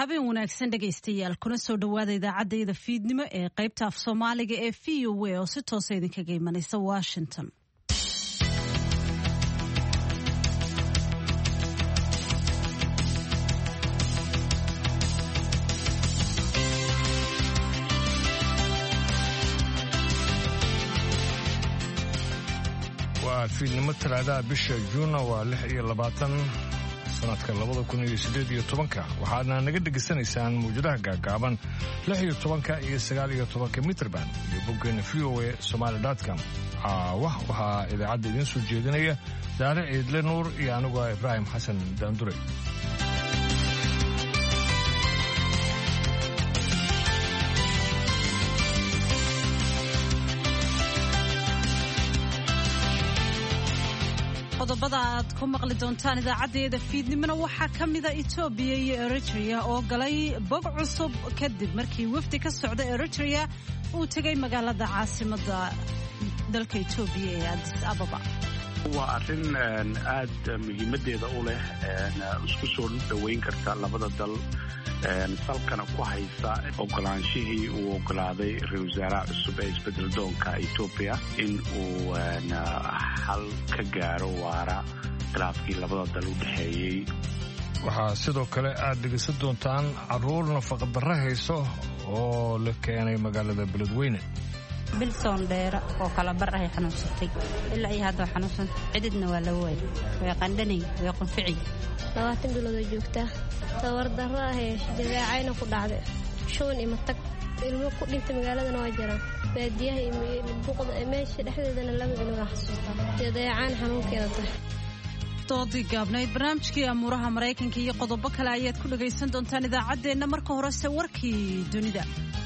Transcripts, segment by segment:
habeen wanaagsan dhagaystayaal kuna soo dhawaada idaacadayda fiidnimo ee qaybta af Soomaaliga ee VOA oo si toos ah idinkaga imanaysa Washington. waa fiidnimo talaadaha bisha Juun waa 26 sanadka 2018 waxaadna naga dhegaysanaysaan muujadaha gaagaaban 16 iyo 19 mitrban iyo boggeena voasomali.com. waxaa idaacadda idiin soo jeedinaya Daare Ciidle Nuur iyo anigu Ibraahim Xasan Daandure. qodobada aad ku maqli doontaan idaacadeeda fiidnimona waxaa ka mid ah Ethiopia iyo Eritrea oo galay bog cusub kadib markii wafdi ka socda Eritrea uu tagay magaalada caasimadda dalka Ethiopia ee Addis Ababa. waa arrin aad muhiimadeeda u leh isku soo dhaweyn karta labada dal salkana ku haysa ogolaanshihii uu ogolaaday ra'iisul wasaaraha cusub ee isbedel doonka Ethiopia in uu hal ka gaaro waara khilaafkii labada dal u dhaxeeyay. waxaa sidoo kale aad dhegeysan doontaan caruur nafaqa darro hayso oo la keenay magaalada Beledweyne. bilsoon dheera oo kala bar ay xanuunsatay ilaa ay hadda xanuunsan cididna waa la waayay way qandhanay way qunfici 20 bilood joogta tawar darro ah ee jadeecayna ku dhacday shoon ima tag ilmo ku dhintay magaaladana waa jiraan baadiyaha iyo buuqda meesha dhexdeedana laba ilmo xasuusta jadeecaan xanuunkeeda tahay. doodii gaabnayd barnaamijkii amuuraha Mareykanka iyo qodobo kale ayaad ku dhagaysan doontaan idaacadeena marka horese warkii dunida.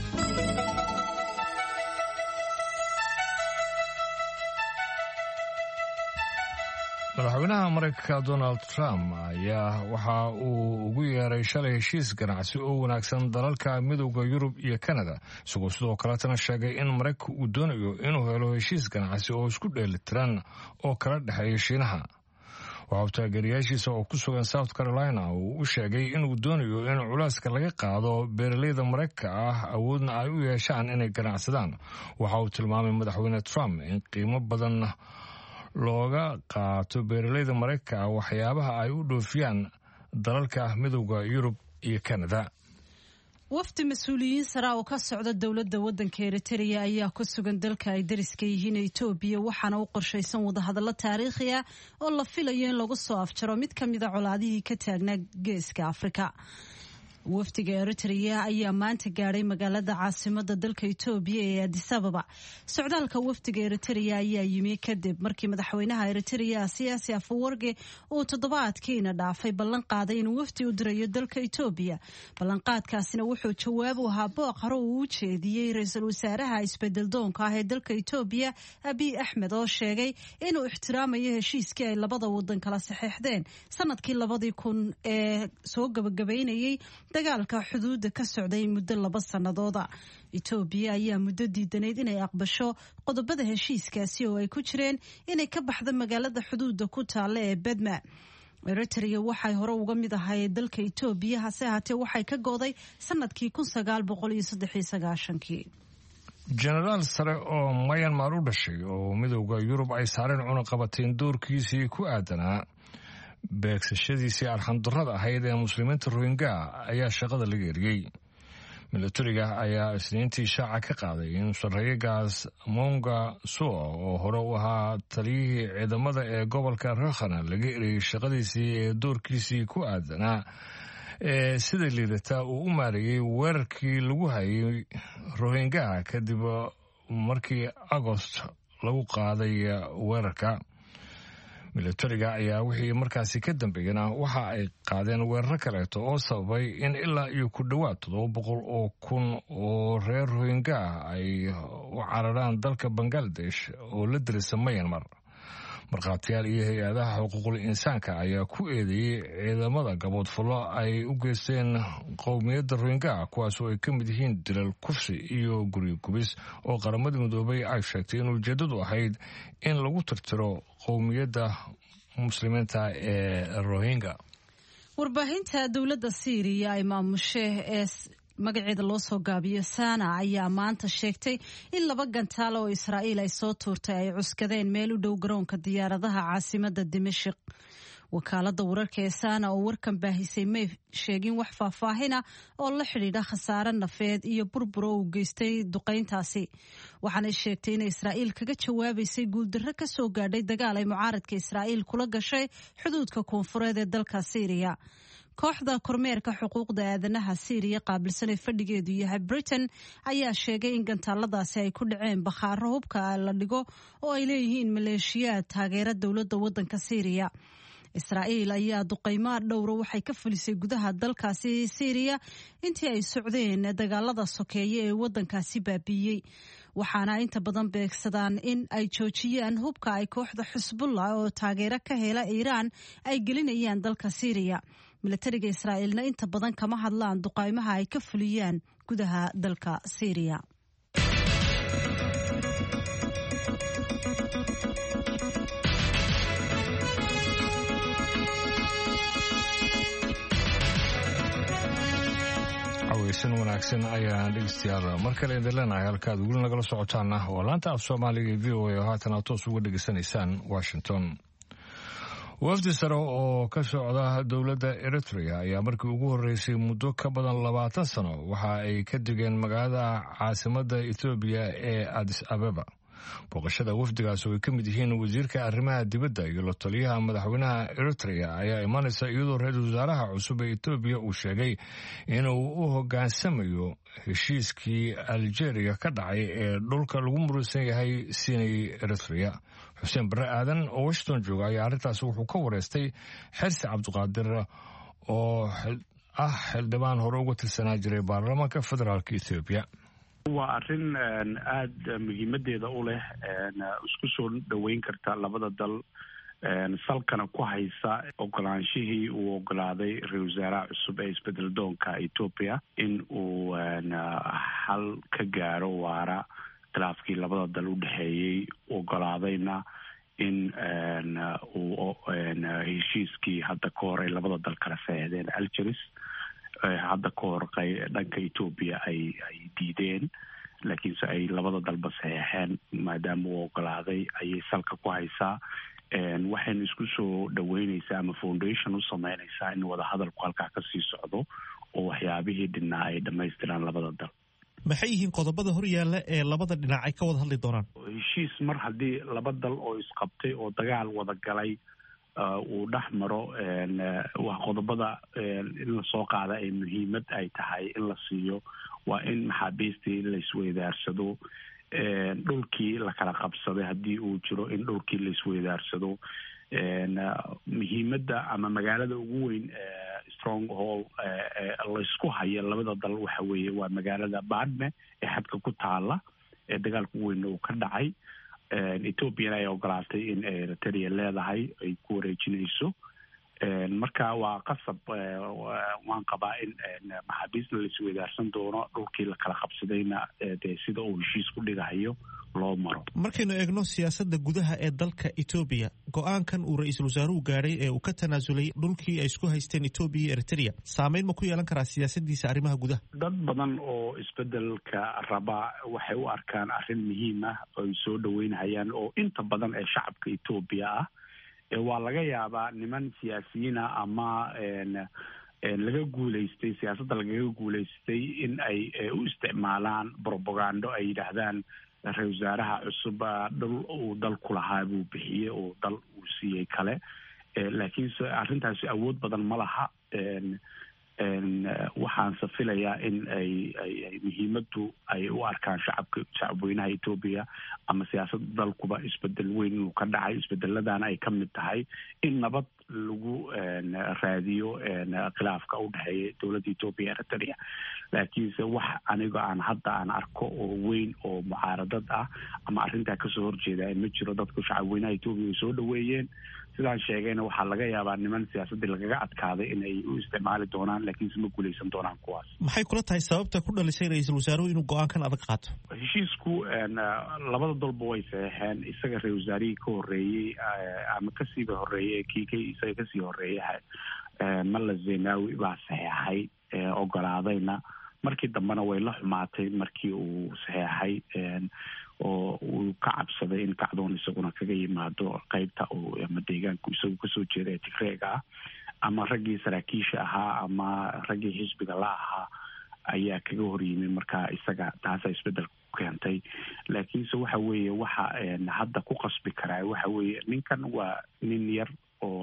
madaxweynaha Mareykanka Donald Trump ayaa waxa uu ugu yeeray shalay heshiis ganacsi oo wanaagsan dalalka midowga Yurub iyo Canada isagoo sidoo kale sheegay in Mareykanku uu doonayo inuu helo heshiis ganacsi oo isku dheelitiran oo kala dhaxeeya Shiinaha. waxa taageerayaashiisa oo ku sugan South Carolina uu sheegay inuu doonayo in culeyska laga qaado beeraleyda Mareykanka awoodna ay u yeeshaan inay ganacsadaan. waxa uu tilmaamay madaxweyne Trump in qiimo badan looga qaato beeraleyda Mareykanka waxyaabaha ay u dhoofiyaan dalalka midowga Yurub iyo Canada. wafdi mas'uuliyiin sare oo ka socda dawladda waddanka Eritrea ayaa ku sugan dalka ay dariska yihiin Ethiopia waxaana u qorshaysan wadahadallo taariikhi ah oo la filayo in lagu soo afjaro mid ka mid ah colaadihii ka taagnaa geeska Afrika. wafdiga Eritrea ayaa maanta gaaray magaalada caasimadda dalka Ethiopia ee Addis Ababa. socdaalka wafdiga Eritrea ayaa yimi kadib markii madaxweynaha Eritrea Siyaasi Afwerki uu toddobaadkiina dhaafay ballan qaaday inuu wafdi u dirayo dalka Ethiopia. ballanqaadkaasina wuxuu jawaab u ahaa booq hore uu u jeediyey ra'iisul wasaaraha isbedel doonka ah ee dalka Ethiopia Abiy Ahmed oo sheegay inuu ixtiraamayo heshiiskii ay labada wadan kala saxeexdeen sanadkii 2000 ee soo gabagabeynayay dagaalka xuduudda ka socday muddo 2 sanadooda. Ethiopia ayaa muddo diidanayd inay aqbasho qodobada heshiiskaasi oo ay ku jireen inay ka baxdo magaalada xuduudda ku taalla ee Bedma. Eritrea waxay hore uga mid ahayd dalka Ethiopia hase ahaatee waxay ka go'day sanadkii 1993. jenaraal sare oo Myanmar u dhashay oo midowga Yurub ay saareen cunaqabateen doorkiisii ku aadanaa beegsashadiisii arxandarrada ahayd ee muslimiinta Rohingya ayaa shaqada laga eriyey. militariga ayaa isniintii shaaca ka qaaday in saraakiishaas Monga Soo oo hore u ahaa taliyihii ciidamada ee gobolka Rakhine laga eriyey shaqadiisii ee doorkiisii ku aadanaa sida liidata uu u maareeyay weerarkii lagu hayay Rohingya kadib markii Agost lagu qaaday weerarka. militariga ayaa wixii markaasi ka dambeeyana waxa ay qaadeen weerar kaleeto oo sababay in ilaa iyo ku dhawaad 700 oo kun oo reer Rohingya ay u cararaan dalka Bangladesh oo la dirisa Myanmar. markhaatiyaal iyo hay-adaha xuquuqul insaanka ayaa ku eedeeyay ciidamada gaboodfallo ay u geysteen qowmiyadda Rohingya kuwaas oo ay ka mid yihiin dilal, kufsi iyo guryo gubis oo qaramada midoobay ay sheegtay in ujeedadu ahayd in lagu tirtiro qowmiyadda muslimiinta ee Rohingya. warbaahinta dowladda Syria ay maamushe ee magaceeda loo soo gaabiyo Sana ayaa maanta sheegtay in 2 gantaal oo Israa'iil ay soo tuurtay ay cuskadeen meel u dhow garoonka diyaaradaha caasimadda Dimashq. wakaalada wararka ee Sana oo warkan baahisay may sheegin wax faahfaahina oo la xidhiidha khasaare nafeed iyo burbur oo u geystay duqeyntaasi. waxaana sheegtay in Israa'iil kaga jawaabaysay guuldarro ka soo gaadhay dagaal ay mucaaradka Israa'iil kula gashay xuduudka koonfureed ee dalka Syria. kooxda kormeerka xuquuqda aadanaha Syria qaabilsan ee fadhigeedu yahay Britain ayaa sheegay in gantaaladaasi ay ku dhaceen bakhaaro hubka la dhigo oo ay leeyihiin maleeshiyaad taageera dowladda waddanka Syria. Israa'iil ayaa duqeymo dhowr waxay ka fulisay gudaha dalkaasi Syria intii ay socdeen dagaalada sokeeye ee waddankaasi baabiiyey. waxaana inta badan beegsadaan in ay joojiyaan hubka ay kooxda Xisbullah oo taageero ka hela Iiraan ay gelinayaan dalka Syria. milatariga Israa'iilna inta badan kama hadlaan duqeymaha ay ka fuliyaan gudaha dalka Syria. aweysan wanaagsan ayaan dhegeystayaal mar kale idin leenahay halkaad weli nagala socotaana waa laanta af Soomaaliga ee VOA oo haatan aad toos uga dhegeysanaysaan Washington. wafdi sare oo ka socda dowladda Eritrea ayaa markii ugu horeysay muddo ka badan 20 sano waxa ay ka digeen magaalada caasimadda Ethiopia ee Addis Ababa. booqashada wafdigaas oo ay ka mid yihiin wasiirka arrimaha dibadda iyo la taliyaha madaxweynaha Eritrea ayaa imaanaysa iyadoo ra'iisul wasaaraha cusub ee Ethiopia uu sheegay inuu u hoggaansamayo heshiiskii Algeria ka dhacay ee dhulka lagu murusan yahay Sinai Eritrea. Xuseen Barre Aadan oo Washington jooga ayaa arrintaas wuxuu ka wareystay Xirsi Cabdiqaadir oo xildhibaan hore uga tirsanaa jiray baarlamaanka federaalka Ethiopia. waa arrin aada muhiimadeeda u leh isku soo dhaweyn karta labada dal salkana ku haysa ogolaanshihii uu ogolaaday ra-iisul wasaaraha cusub ee isbedel doonka Ethiopia in uu xal ka gaaro waara khilaafkii labada dal u dhexeeyey ogolaadayna in uu heshiiskii hadda ka hor ay labada dal kala saxeexdeen Algeria hadda ka hor dhanka Ethiopia ay diideen laakiinse ay labada dalba saxeexeen maadaama uu ogolaaday ayay salka ku haysaa. waxayna isku soo dhaweynaysaa ama foundation u sameynaysaa in wada hadalku halkaa ka sii socdo oo waxyaabihii dhinaa ay dhammaystiraan labada dal. maxay yihiin qodobada horyaalla ee labada dhinac ay ka wada hadli doonaan? heshiis mar haddii laba dal oo isqabtay oo dagaal wada galay uu dhex maro wax qodobada in la soo qaada ay muhiimad ay tahay in la siiyo waa in maxaabiistii la isweydaarsado dhulkii la kala qabsaday haddii uu jiro in dhulkii la isweydaarsado muhiimadda ama magaalada ugu weyn stronghold laysku haya labada dal waxa weeye waa magaalada Badme ee xadka ku taala ee dagaalka ugu weyn uu ka dhacay. Ethiopia ay ogolaatay in Eritrea leedahay ay ku wareejinayso marka waa qasab waan qabaa in maxaabiista la isweydaarsan doono dhulkii la kala qabsadayna sida uu heshiis ku dhigayo loo maro. markaynu eegno siyaasadda gudaha ee dalka Ethiopia go'aankan uu ra'iisul wasaaruhu gaaray ee uu ka tanaasulay dhulkii ay isku haysteen Ethiopia iyo Eritrea saameyn ma ku yeelan karaa siyaasaddiisa arrimaha gudaha? dad badan oo isbedelka raba waxay u arkaan arrin muhiim ah oo ay soo dhaweynayaan oo inta badan ee shacabka Ethiopia ah waa laga yaabaa niman siyaasiyiin ah ama laga guuleystay siyaasadda lagaga guuleystay in ay u isticmaalaan propaganda ay yidhaahdaan ra-iisul wasaaraha cusub dhul uu dalku lahaa buu bixiyey oo dal uu siiyey kale laakiinse arrintaasi awood badan ma laha. waxaanse filayaa in ay muhiimaddu ay u arkaan shacabweynaha Ethiopia ama siyaasadda dalkuba isbedel weyn inuu ka dhacay isbedeladana ay ka mid tahay in nabad lagu raadiyo khilaafka u dhexeeya dowladda Ethiopia Eritrea. laakiinse wax aniga aan arko oo weyn oo mucaaradad ah ama arrintaa kasoo horjeeda ma jiro. dadku shacabweynaha Ethiopia ay soo dhaweeyeen sidaan sheegayna waxaa laga yaabaa niman siyaasaddii lagaga adkaaday in ay u isticmaali doonaan laakiinse ma guulaysan doonaan kuwaas. maxay kula tahay sababta ku dhalisay ra'iisul wasaaruhu inuu go'aankan adag qaato? heshiisku labada dalba way saxeexeen isaga ra'iisul wasaarihii ka horreeyey ama kasiiba horreeyey isaga kasii horreeyay malla zenawi baa saxeexay ogolaadayna markii dambena way la xumaatay markii uu saxeexay oo uu ka cabsaday in kacdoon isaguna kaga yimaado qaybta ama deegaanku isagu kasoo jeeda ee tigreega ah ama raggii saraakiisha ahaa ama raggii xisbiga la ahaa ayaa kaga horyimid markaa isaga taasa isbedel ku keentay laakiinse waxa weeye waxa hadda ku qasbi karaa waxa weeye ninkan waa nin yar oo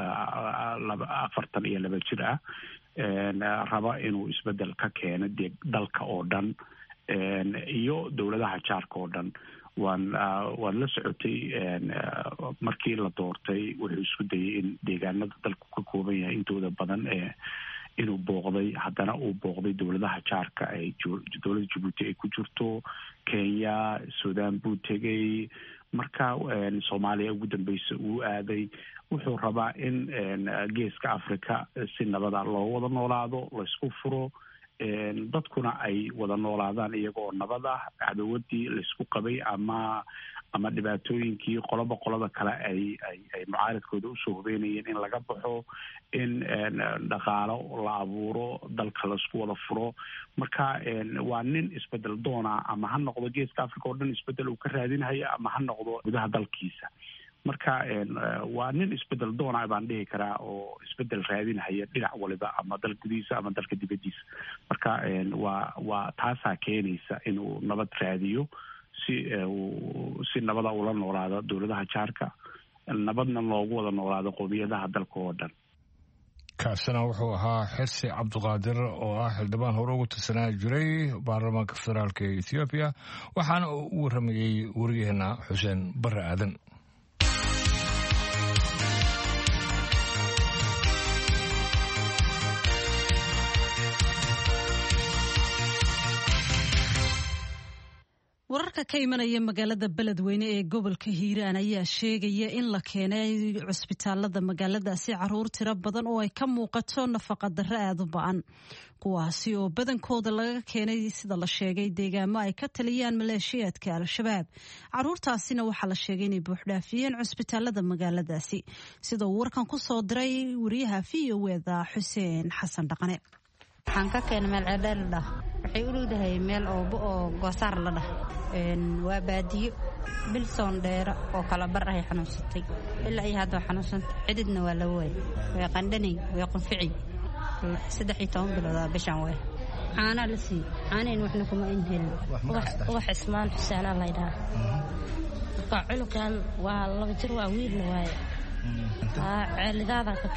42 jir ah raba inuu isbedel ka keeno dalka oo dhan iyo dowladaha jaarka oo dhan waan la socotay markii la doortay wuxuu isku dayay in deegaanada dalku ka kooban yahay intooda badan inuu booqday haddana uu booqday dowladaha jaarka ay dowladda Djibouti ay ku jirto Kenya Sudan buu tegay marka Soomaaliya ugu dambeysay uu aaday wuxuu rabaa in geeska Afrika si nabad ah loo wada noolaado la isku furo dadkuna ay wada noolaadaan iyagoo nabad ah cadawadii la isku qabay ama dhibaatooyinkii qolada kale ay mucaaradkooda usoo hubeynayeen in laga baxo in dhaqaalo la abuuro dalka la isku wada furo marka waa nin isbedel doona ama ha noqdo geeska Afrika oo dhan isbedel uu ka raadinayo ama ha noqdo gudaha dalkiisa marka waa nin isbedel doona baan dhihi karaa oo isbedel raadinaya dhinac waliba ama dal gudihiisa ama dalka dibadiisa marka waa taasaa keenaysa inuu nabad raadiyo si nabada ula noolaado dowladaha jaarka nabadna loogu wada noolaado qowmiyadaha dalka oo dhan kaasina wuxuu ahaa Xirsi Cabdiqaadir oo ah xildhibaan hore ugu tirsanaa jiray baarlamaanka federaalka ee Ethiopia waxaana uu waramayay wariyaheena Xuseen Barre Aadan wararka ka imanaya magaalada beledweyne ee gobolka Hiiraan ayaa sheegaya in la keenay cusbitaalada magaaladaasi caruur tiro badan oo ay ka muuqato nafaqa darro aad u ba'an kuwaasi oo badankooda laga keenay sida la sheegay deegaamo ay ka taliyaan maleeshiyaadka al-shabaab caruurtaasina waxaa la sheegay inay buuxdhaafiyeen cusbitaalada magaaladaasi sida uu warkan ku soo diray wariyaha VOA-da Xuseen Xasan Dhaqane waxaan ka keenay meel ceedheer la dhah waxay u leedahay meel oo goosaar la dhah waa baadiyo bilsoon dheera oo kala bar ay xanuunsatay ilaa ay hadda xanuunsantay cididna waa la way way qandhanay way qunfici 13 bilood bishan way caana la sii caaneen waxna kuma inhel wax ismaan Xuseen la yiraahdo ka cunugan waa laba jir waa wiil waaye ceelidaada ka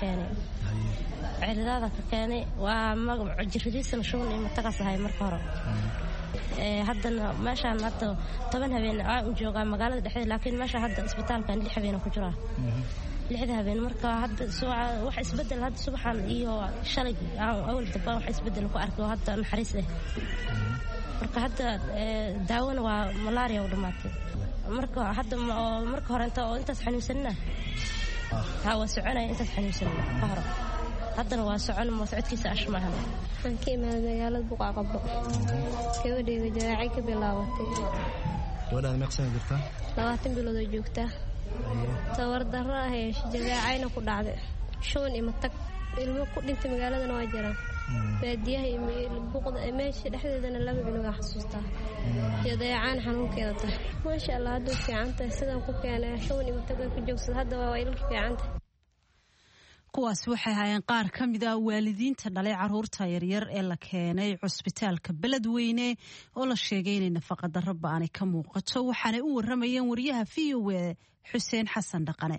keenay waa magac jirridiisa shuun iyo matagasahay marka hore haddana meeshaan hadda 10 habeen aan joogaa magaalada dhexdeeda laakiin meesha hadda isbitaalkan 6 habeen ku jira 6 habeen marka hadda wax isbedel hadda subaxan iyo shalay awal daba wax isbedel ku arko hadda naxariis leh marka hadda daawada waa malaria u dhamaatay marka hadda marka hore intaas xanuunsanna waa soconay intaas xanuunsanna ka hor haddana waa socon socodkiisa ashmahan aan ka imaad magaalada Buqaqabo gabadheeda jaacay ka bilaabatay gabadha meeqsan jirta 20 bilood oo joogta tawar darro ah ee jaacayna ku dhacday shoon ima tag ilmo ku dhintay magaaladana waa jiraan baadiyaha iyo buqda meesha dhexdeedana laba cunug xasuustaa jaacaan xanuunkeeda tahay ma sha Allah hadda fiicantahay sidaan ku keenay shoon ima tag ku joogsad hadda waa ilmo fiicantahay kuwaas waxay hayeen qaar ka mid ah waalidiinta dhalay caruurta yaryar ee la keenay cusbitaalka beledweyne oo la sheegay inay nafaqa darro ba'an ka muuqato waxaana u waramayeen wariyaha VOA Xuseen Xasan Dhaqane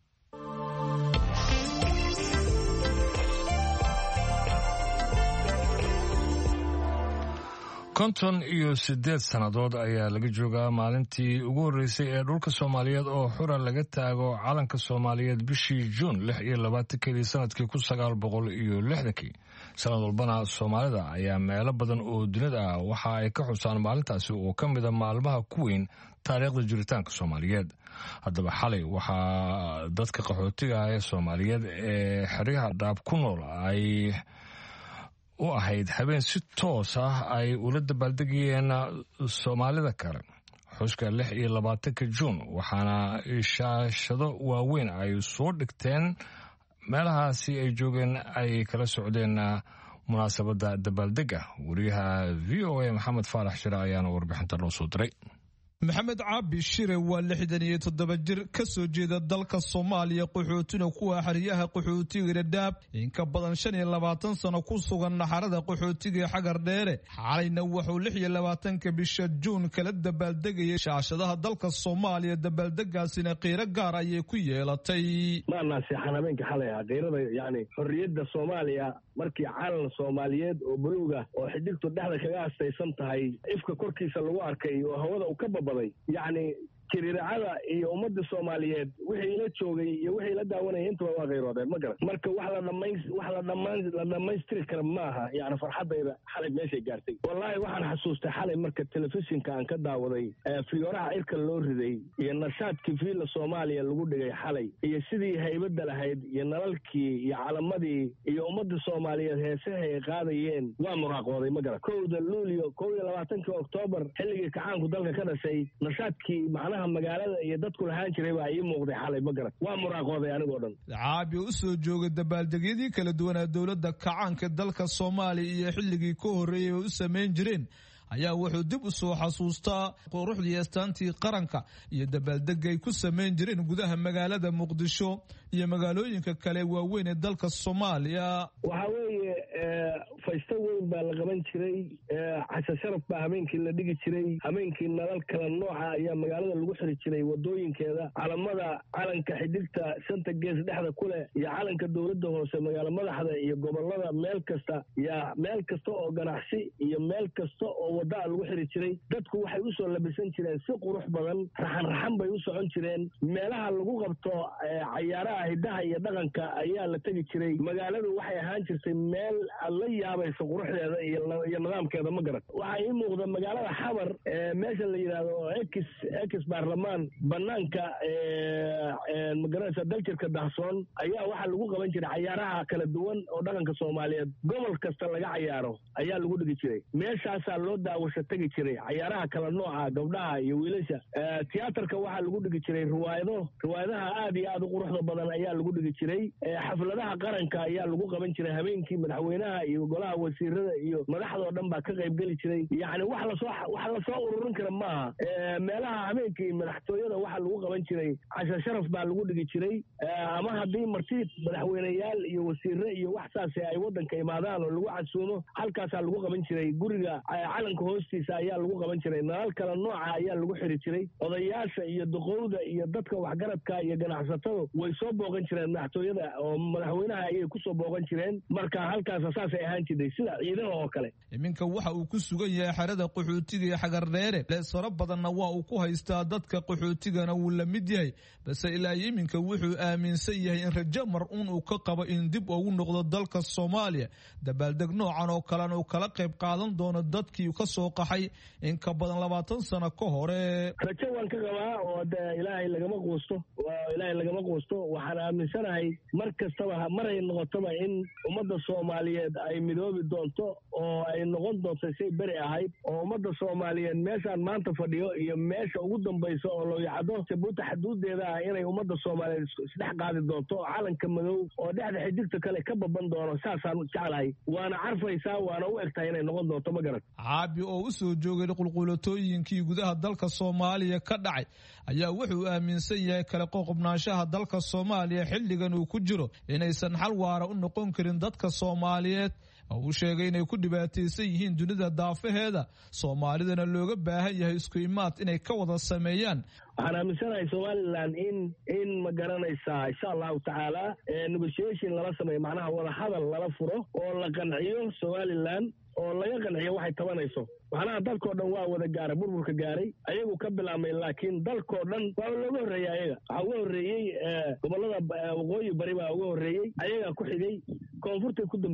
58 sannadood ayaa laga joogaa maalintii ugu horreysay ee dhulka Soomaaliyeed oo xura laga taago calanka Soomaaliyeed bishii Juun 26 sanadkii 1960 sanad walbana Soomaalida ayaa meelo badan oo dunida ah waxa ay ka xusaan maalintaasi oo ka mid ah maalmaha ku weyn taariikhda jiritaanka Soomaaliyeed haddaba xalay waxaa dadka qaxootiga ah ee Soomaaliyeed ee xeryaha dhaab ku nool ay u ahayd habeen si toos ah ay ula dabaaldegayeen Soomaalida kale xuska 26 Juun waxaana shaashado waaweyn ay soo dhigteen meelahaasi ay joogeen ay kala socdeen munaasabadda dabaaldega. wariyaha v o a maxamed faarax shire ayaana warbixinta noo soo diray. maxamed caabi shire waa 67 jir ka soo jeeda dalka Soomaaliya qaxootina kuwa xariyaha qaxootiga Dadaab in ka badan 25 sano ku sugan naxarada qaxootiga xagar dheere xalayna wuxuu 26 bisha Juun kala dabaaldegay shaashadaha dalka Soomaaliya dabaaldegaasina qiiro gaar ay ku yeelatay maana si xanaabeynka xalay qiirada yaani xorriyadda Soomaaliya markii calan Soomaaliyeed oo buluuga oo xiddigtu dhexda kaga astaysan tahay ifka korkiisa lagu arkay oo hawada uu ka babaday yaani kiriiracada iyo ummadda Soomaaliyeed wixii la joogay iyo wixii la daawanayay inta waa qeyroodeen ma garan marka wax la dhamaystiri kara maaha yaani farxadayda xalay meesha gaartay wallahi waxaan xasuustay xalay marka telefishinka aan ka daawaday fiyooraha irka loo riday iyo nashaadkii fiila Soomaaliya lagu dhigay xalay iyo sidii haybada lahayd iyo nalalkii iyo calamadii iyo ummadda Soomaaliyeed heesaha ay qaadayeen waa muraaqooday ma garan 1 Luulyo 22 Oktoobar xilligii kacaanku dalka ka dhashay nashaadkii magaalada iyo dadku lahaan jiray waa ay muuqday xalay ma garan waa muraaqooday anigoo dhan caabi u soo joogay dabaaldegyadii kala duwan ee dawladda kacaanka dalka Soomaaliya iyo xilligii ka horeeyay u sameyn jireen ayaa wuxuu dib u soo xasuustaa quruxdii astaantii qaranka iyo dabaaldegay ku sameyn jireen gudaha magaalada Muqdisho iyo magaalooyinka kale waaweyn ee dalka Soomaaliya waxa weeye faysta weyn baa la qaban jiray casho sharaf baa habeenkii la dhigi jiray habeenkii nalal kala nooca ayaa magaalada lagu xiri jiray wadooyinkeeda calamada calanka xiddigta shanta gees dhexda ku leh iyo calanka dawladda hoose magaalo madaxda iyo gobolada meel kasta oo ganacsi iyo meel kasta oo wada lagu xiri jiray dadku waxay u soo labisan jireen si qurux badan raxan bay u socon jireen meelaha lagu qabto cayaaraha hidaha iyo dhaqanka ayaa la tagi jiray magaaladu waxay ahaan jirtay meel la yaabayso quruxdeeda iyo nidaamkeeda ma garan waxa ii muuqda magaalada xabar meesha la yiraahdo ex baarlamaan banaanka magaranaysa daljirka dahsoon ayaa waxa lagu qaban jiray cayaaraha kala duwan oo dhaqanka Soomaaliyeed gobol kasta laga cayaaro ayaa lagu dhigi jiray meeshaas loo daawasho tagi jiray cayaaraha kala nooca gabdhaha iyo wiilasha tiyaatarka waxa lagu dhigi jiray riwaayadaha aad iyo aad u quruxda badan ayaa lagu dhigi jiray xafladaha qaranka ayaa lagu qaban jiray habeenkii madaxweynaha iyo golaha wasiirada iyo madaxda dhan baa ka qayb gali jiray yaani wax la soo ururin kara maaha meelaha habeenkii madaxtooyada waxa lagu qaban jiray casho sharaf baa lagu dhigi jiray ama hadii martiid madaxweynayaal iyo wasiirro iyo wax saas ay wadanka imaadaan oo lagu casuumo halkaas lagu qaban jiray guriga calanka hoostiisa ayaa lagu qaban jiray nalal kala nooca ayaa lagu xiri jiray odayaasha iyo duqowda iyo dadka waxgaradka iyo ganacsatada way soo booqan jireen madaxtooyada oo madaxweynaha ayay ku soo booqan jireen marka halkaas asaas ay ahaan jiray sida ciidaha oo kale iminka waxa uu ku sugan yahay xarada qaxootiga ee xagar dheere leesaro badanna waa uu ku haystaa dadka qaxootigana wuu la mid yahay balse ilaa iminka wuxuu aaminsan yahay in rajo mar uu ka qabo in dib ugu noqdo dalka Soomaaliya dabaaldeg noocan oo kale uu kala qayb qaadan doono dadkii ka soo qaxay in ka badan 20 sano ka hore rajo waan ka qabaa oo ilaahay lagama quusto waxaan aaminsanahay mar kastaba maray noqotaba in ummadda Soomaaliyeed ay midoobi doonto oo ay noqon doonto si bari ahayd oo ummadda Soomaaliyeed meeshaan maanta fadhiyo iyo meesha ugu dambayso oo loo yacdo Jabuuti xuduudeeda inay ummadda Soomaaliyeed isdhex qaadi doonto calanka madow oo dhexda xiddigta kale ka baban doono saasaan jeclahay waana carfaysaa waana u egtahay inay noqon doonto ma garan caabi oo u soo joogay qulqulatooyinkii gudaha dalka Soomaaliya ka dhacay ayaa wuxuu aaminsan yahay kala qoqobnaanshaha dalka Soomaaliya xilligan uu ku jiro inaysan xal waara u noqon karin dadka Soomaaliyeed uu sheegay inay ku dhibaataysan yihiin dunida daafaheeda Soomaalidana looga baahan yahay isku imaad inay ka wada sameeyaan waxaan aaminsanahay Somaliland in ma garanaysaa insha Allahu tacaala negotiation lala sameeyo macnaha wada hadal lala furo oo la qanciyo Somaliland oo laga qanciyo waxay tabanayso macnaha dalkoo dhan waa wada gaaray burburka gaaray ayagu ka bilaabmay laakiin dalkoo dhan waa looga horreeyay ayaga waxa uga horreeyay gobolada waqooyi bari baa uga horreeyay ayaga ku xigay koonfurta ku dambeysay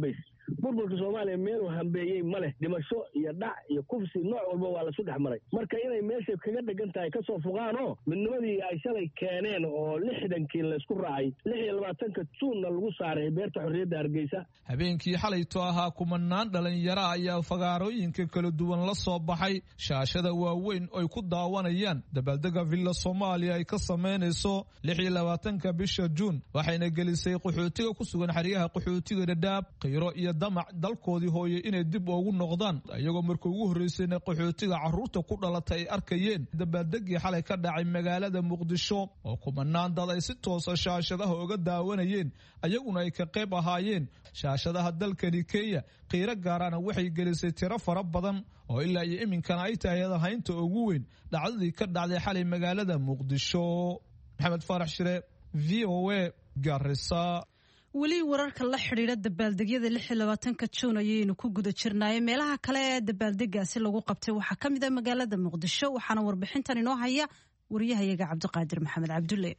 burburka soomaaliya meeluu hambeeyey ma leh dhimasho iyo dhac iyo kufsi nooc walba waa lasu dhex maray marka inay meeshay kaga dhegan tahay kasoo fogaanoo midnimadii ay shalay keeneen oo 60kii laysku raacay 26 juunna lagu saaray beerta xorriyadda Hargeysa. Habeenkii xalayto ahaa kumanaan dhalinyaro ayaa fagaarooyinka kala duwan la soo baxay shaashada waaweyn oo ay ku daawanayaan dabaaldega Villa Soomaaliya ay ka sameynayso 26 bisha Juun waxayna gelisay qaxootiga ku sugan xariyaha qaxootiga Dadaab qiiro iyo damac dalkoodii hooye inay dib ugu noqdaan ayagoo markii ugu horeysay qaxootiga caruurta ku dhalatay ay arkayeen dabaaldegii xalay ka dhacay magaalada Muqdisho oo kumanaan dad ay si toos ah shaashadaha uga daawanayeen ayaguna ay ka qayb ahaayeen shaashadaha dalkani Kenya qiiro gaarana waxay gelisay tiro fara badan oo ilaa iyo iminkana ay tahay haynta ugu weyn dhacdadii ka dhacday xalay magaalada Muqdisho. Maxamed Farax Shire VOA Garissa. weli wararka la xiriira dabaaldegyada 26 Juun ayaynu ku guda jirnaaye meelaha kale ee dabaaldegaasi lagu qabtay waxaa ka mid ah magaalada Muqdisho waxaana warbixintan inoo haya wariyahayaga Cabdiqaadir Maxamed Cabdulle.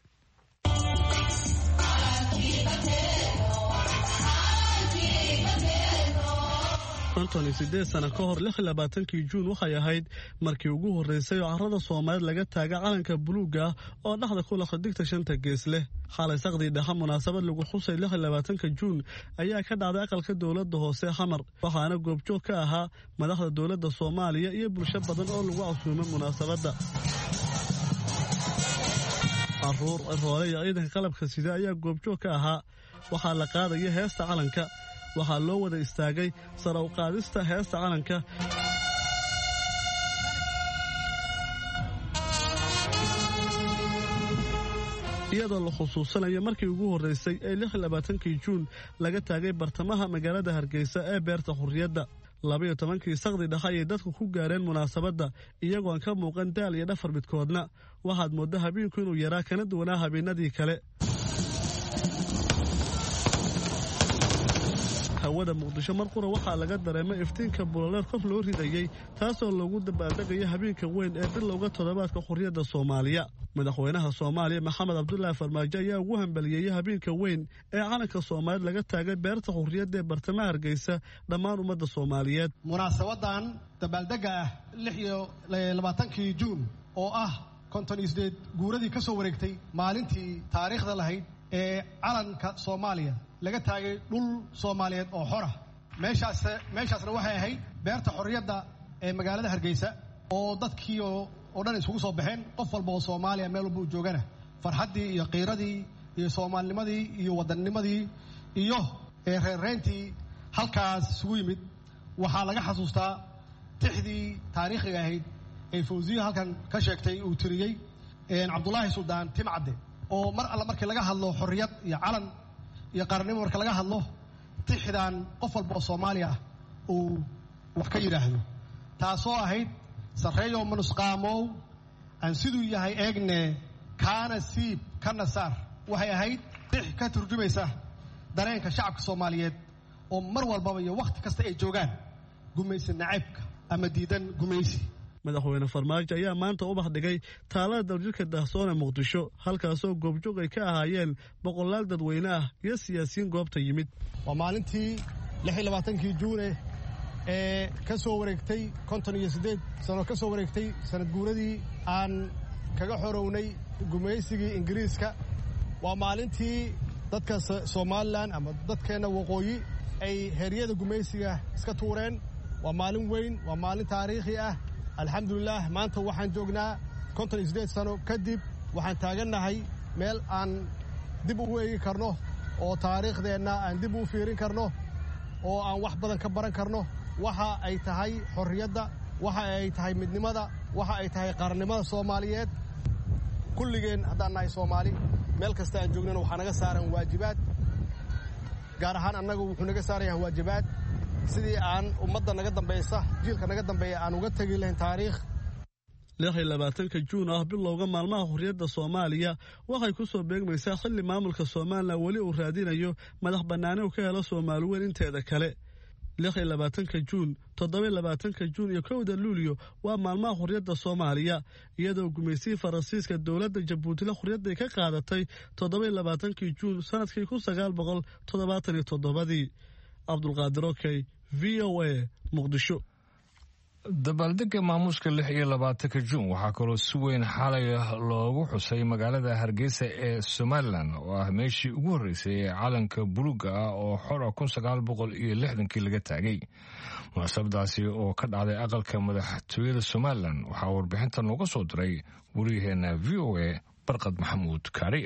58 sano ka hor 26 Juun waxay ahayd markii ugu horeysay oo carrada Soomaaliya laga taagay calanka buluuga oo dhaxda ku leh digta shanta gees leh. xalay saqdi dhaxa munaasabad lagu xusay 26 Juun ayaa ka dhacday aqalka dawladda hoose Xamar waxaana goobjoog ka ahaa madaxda dawladda Soomaaliya iyo bulsho badan oo lagu casuumay munaasabadda. Caruur roolay ciidanka qalabka sida ayaa goobjoog ka ahaa waxaa la qaadaya heesta calanka waxaa loo wada istaagay sare u qaadista heesta calanka iyadoo la xusuusanayo markii ugu horeysay ee 26 Juun laga taagay bartamaha magaalada Hargeysa ee beerta xurriyadda 12 saqdi dhaxa ay dadku ku gaareen munaasabadda iyagoo ka muuqan daal iyo dhafar midkoodna waxaad moodaa habeenku inuu yaraa kana duwanaa habeenadii kale. hawada Muqdisho marqura waxaa laga dareemay iftiinka buloleer qof loo ridayay taasoo lagu dabaaldegay habeenka weyn ee bilowga toddobaadka xurriyadda Soomaaliya. madaxweynaha Soomaaliya Maxamed Cabdullaahi Farmaajo ayaa ugu hambaliyay habeenka weyn ee calanka Soomaaliya laga taagay beerta xurriyadda ee bartamaha Hargeysa dhammaan ummadda Soomaaliyeed. munaasabadan dabaaldega 26 Juun oo ah 58 guuradii ka soo wareegtay maalintii taariikhda lahayd ee calanka Soomaaliya laga taagay dhul Soomaaliyeed oo xor ah meeshaasna waxay ahayd beerta xorriyadda ee magaalada Hargeysa oo dadkii oo dhan isugu soo baxeen qof walba oo Soomaaliya meel walba joogana farxadii iyo qiiradii iyo Soomaalinimadii iyo wadanimadii iyo reereyntii halkaas isugu yimid waxaa laga xasuustaa tixdii taariikhiga ahayd ee Fawziya halkan ka sheegtay uu tiriyay Cabdullaahi Suldaan Timcadde oo mar alla markii laga hadlo xorriyad iyo calan iyo qarannimo marka laga hadlo tixdan qof walba oo Soomaaliya ah uu wax ka yiraahdo taasoo ahayd sareeyo manusqaamow aan siduu yahay eegne kaana siib kana saar waxay ahayd tix ka turjumaysa dareenka shacabka Soomaaliyeed oo mar walba iyo waqti kasta ay joogaan gumaysi nacaybka ama diidan gumaysi. madaxweyne Farmaajo ayaa maanta u baxdhigay taalada daljirka Dahsoon ee Muqdisho halkaasoo goobjoog ay ka ahaayeen boqolaal dadweyne ah iyo siyaasiyiin goobta yimid. waa maalintii 26 Juun ee ka soo wareegtay 58 sano ka soo wareegtay sanad guuradii aan kaga xorownay gumaysigii Ingiriiska. waa maalintii dadka Soomaaliland ama dadkeena waqooyi ay heeryada gumaysiga iska tuureen. waa maalin weyn waa maalin taariikhi ah. alxamdulillah maanta waxaan joognaa 58 sano kadib waxaan taagannahay meel aan dib ugu eegi karno oo taariikhdeenna aan dib u fiirin karno oo aan wax badan ka baran karno waxa ay tahay xorriyadda waxa ay tahay midnimada waxa ay tahay qarannimada Soomaaliyeed. kulligeen haddaan nahay Soomaali meel kasta aan joognana waxaa naga saaran waajibaad gaar ahaan annagu wuxuu naga saarayaa waajibaad sidii aan ummadda naga dambaysa jiilka naga dambeeya aan uga tagi lahayn taariikh. 26 Juun ah bilowga maalmaha xurriyadda Soomaaliya waxay ku soo beegmaysaa xilli maamulka Soomaaliya wali uu raadinayo madax bannaani oo ka helo Soomaali weyn inteeda kale. 26 Juun 27 Juun iyo 1 Luulyo waa maalmaha xurriyadda Soomaaliya iyadoo gumaysigii Faransiiska dawladda Jabuuti la xurriyadda ka qaadatay 27 Juun sanadkii 1977. cabdulqaadir okey v o a muqdisho. dabaaldega maamuuska 26 juun waxaa kaloo si weyn xalay loogu xusay magaalada Hargeysa ee Somaliland oo ah meeshii ugu horeysay ee calanka buluuga ah oo xor 1960 laga taagay. munaasabadaasi oo ka dhacday aqalka madaxtooyada Somaliland waxaa warbixinta nooga soo diray wariyaheena VOA Barqad Maxamuud Kaariye.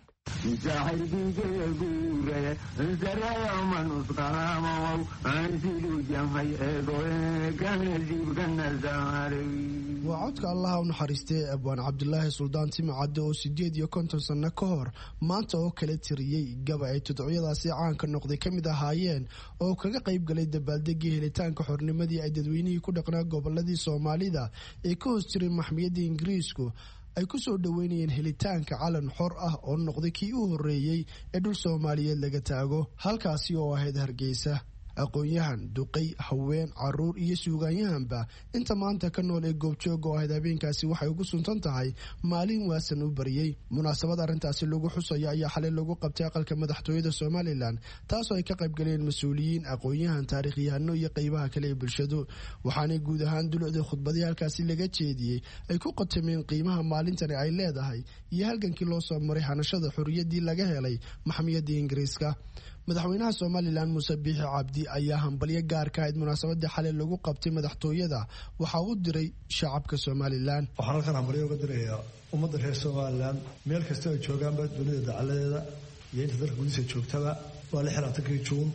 waa codka allaha u naxariistay abwaan cabdulaahi suldaan timacadde oo 58 sano ka hor maanta oo kala tiriyey gaba ay tudcyadaasi caanka noqday ka mid ahaayeen oo kaga qayb galay dabaaldegii helitaanka xornimadii ay dadweynihii ku dhaqnaa goboladii Soomaalida ee ka hoos jiray maxmiyadda Ingiriisku ay ku soo dhaweynayeen helitaanka calan xor ah oo noqday kii u horeeyay ee dhul Soomaaliyeed laga taago halkaasi oo ahayd Hargeysa. aqoon-yahan duqay haween caruur iyo suugaanyahanba inta maanta ka nool ee goobjooga oo ahayd habeenkaasi waxay ugu suntan tahay maalin waasan u bariyey. munaasabad arrintaasi lagu xusayo ayaa xalay lagu qabtay aqalka madaxtooyada Somaliland taasoo ay ka qayb galeen mas-uuliyiin aqoon-yahan taariikhyahanno iyo qaybaha kale ee bulshadu waxaana guud ahaan dulucda khudbadii halkaasi laga jeediyey ay ku qatameen qiimaha maalintani ay leedahay iyo halgankii loo soo maray hanashada xorriyaddii laga helay maxmiyadda Ingiriiska. madaxweynaha Somaliland Muuse Biixi Cabdi ayaa hambalyo gaar ka ahayd munaasabadii xalay lagu qabtay madaxtooyada waxa uu diray shacabka Somaliland. waxaan halkan hambalyo uga dirayaa ummadda reer Somaliland meel kasta ay joogaanba dunida dacaladeeda iyo inta dalka gudihiisa joogtaba waa 26 Juun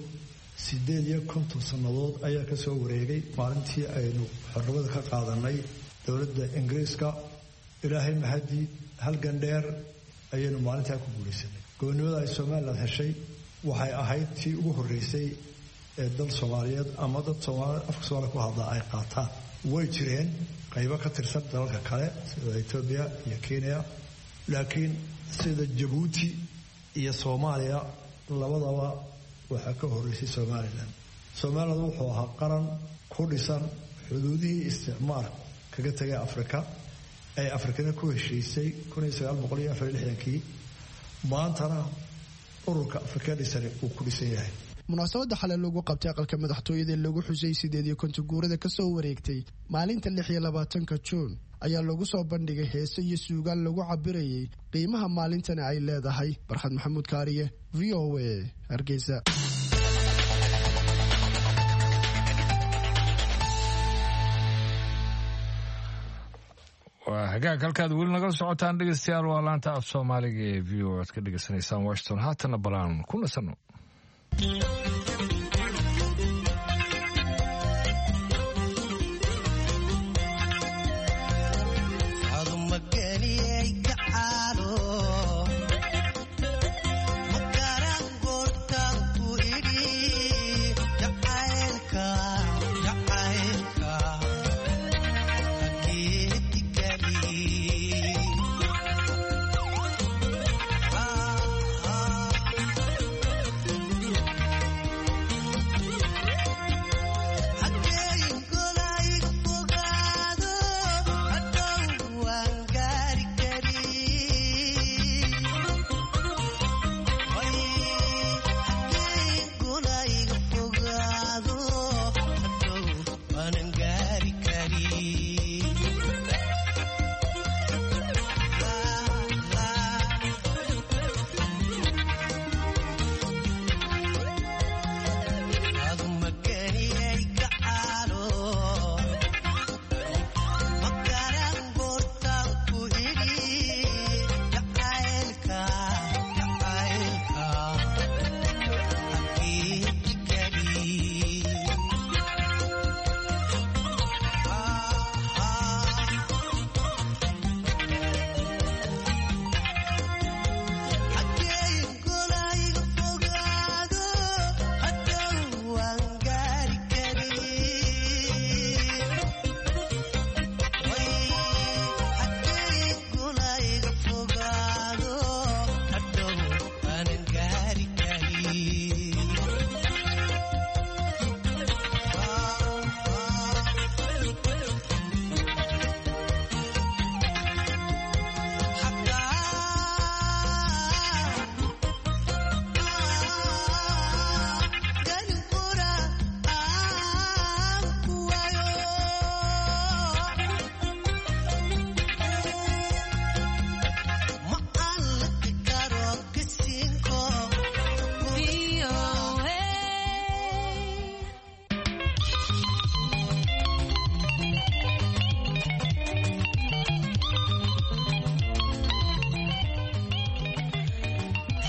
58 sannadood ayaa ka soo wareegay maalintii aynu xornimada ka qaadanay dowladda Ingiriiska. ilaahay mahadii halgan dheer ayaynu maalintaa ku guulaysanay. gobonimada ay Somaliland heshay waxay ahayd tii ugu horeysay ee dal Soomaaliyeed ama dad Soomaaliyeed afka Soomaaliya ku hadla ay qaataan. way jireen qaybo ka tirsan dalalka kale sida Ethiopia iyo Kenya laakiin sida Djibouti iyo Soomaaliya labadaba waxa ka horeysay Somaliland. Somaliland wuxuu ahaa qaran ku dhisan xuduudihii isticmaar kaga tagay Afrika ay Afrikana ku heshiisay 1964 maantana ururka Afrika dhisay uu ku dhisan yahay. munaasabada xalay lagu qabtay aqalka madaxtooyada lagu xusay 58 guurada ka soo wareegtay maalinta 26 Juun ayaa lagu soo bandhigay heeso iyo suugaan lagu cabirayay qiimaha maalintani ay leedahay. Barxad Maxamuud Kaariye VOA Hargeysa. hagaag halkaad weli nagala socotaan dhegeystayaal waa laanta af Soomaaliga ee VOA aad ka dhegeysanaysaan Washington. haatana balaan ku nasano.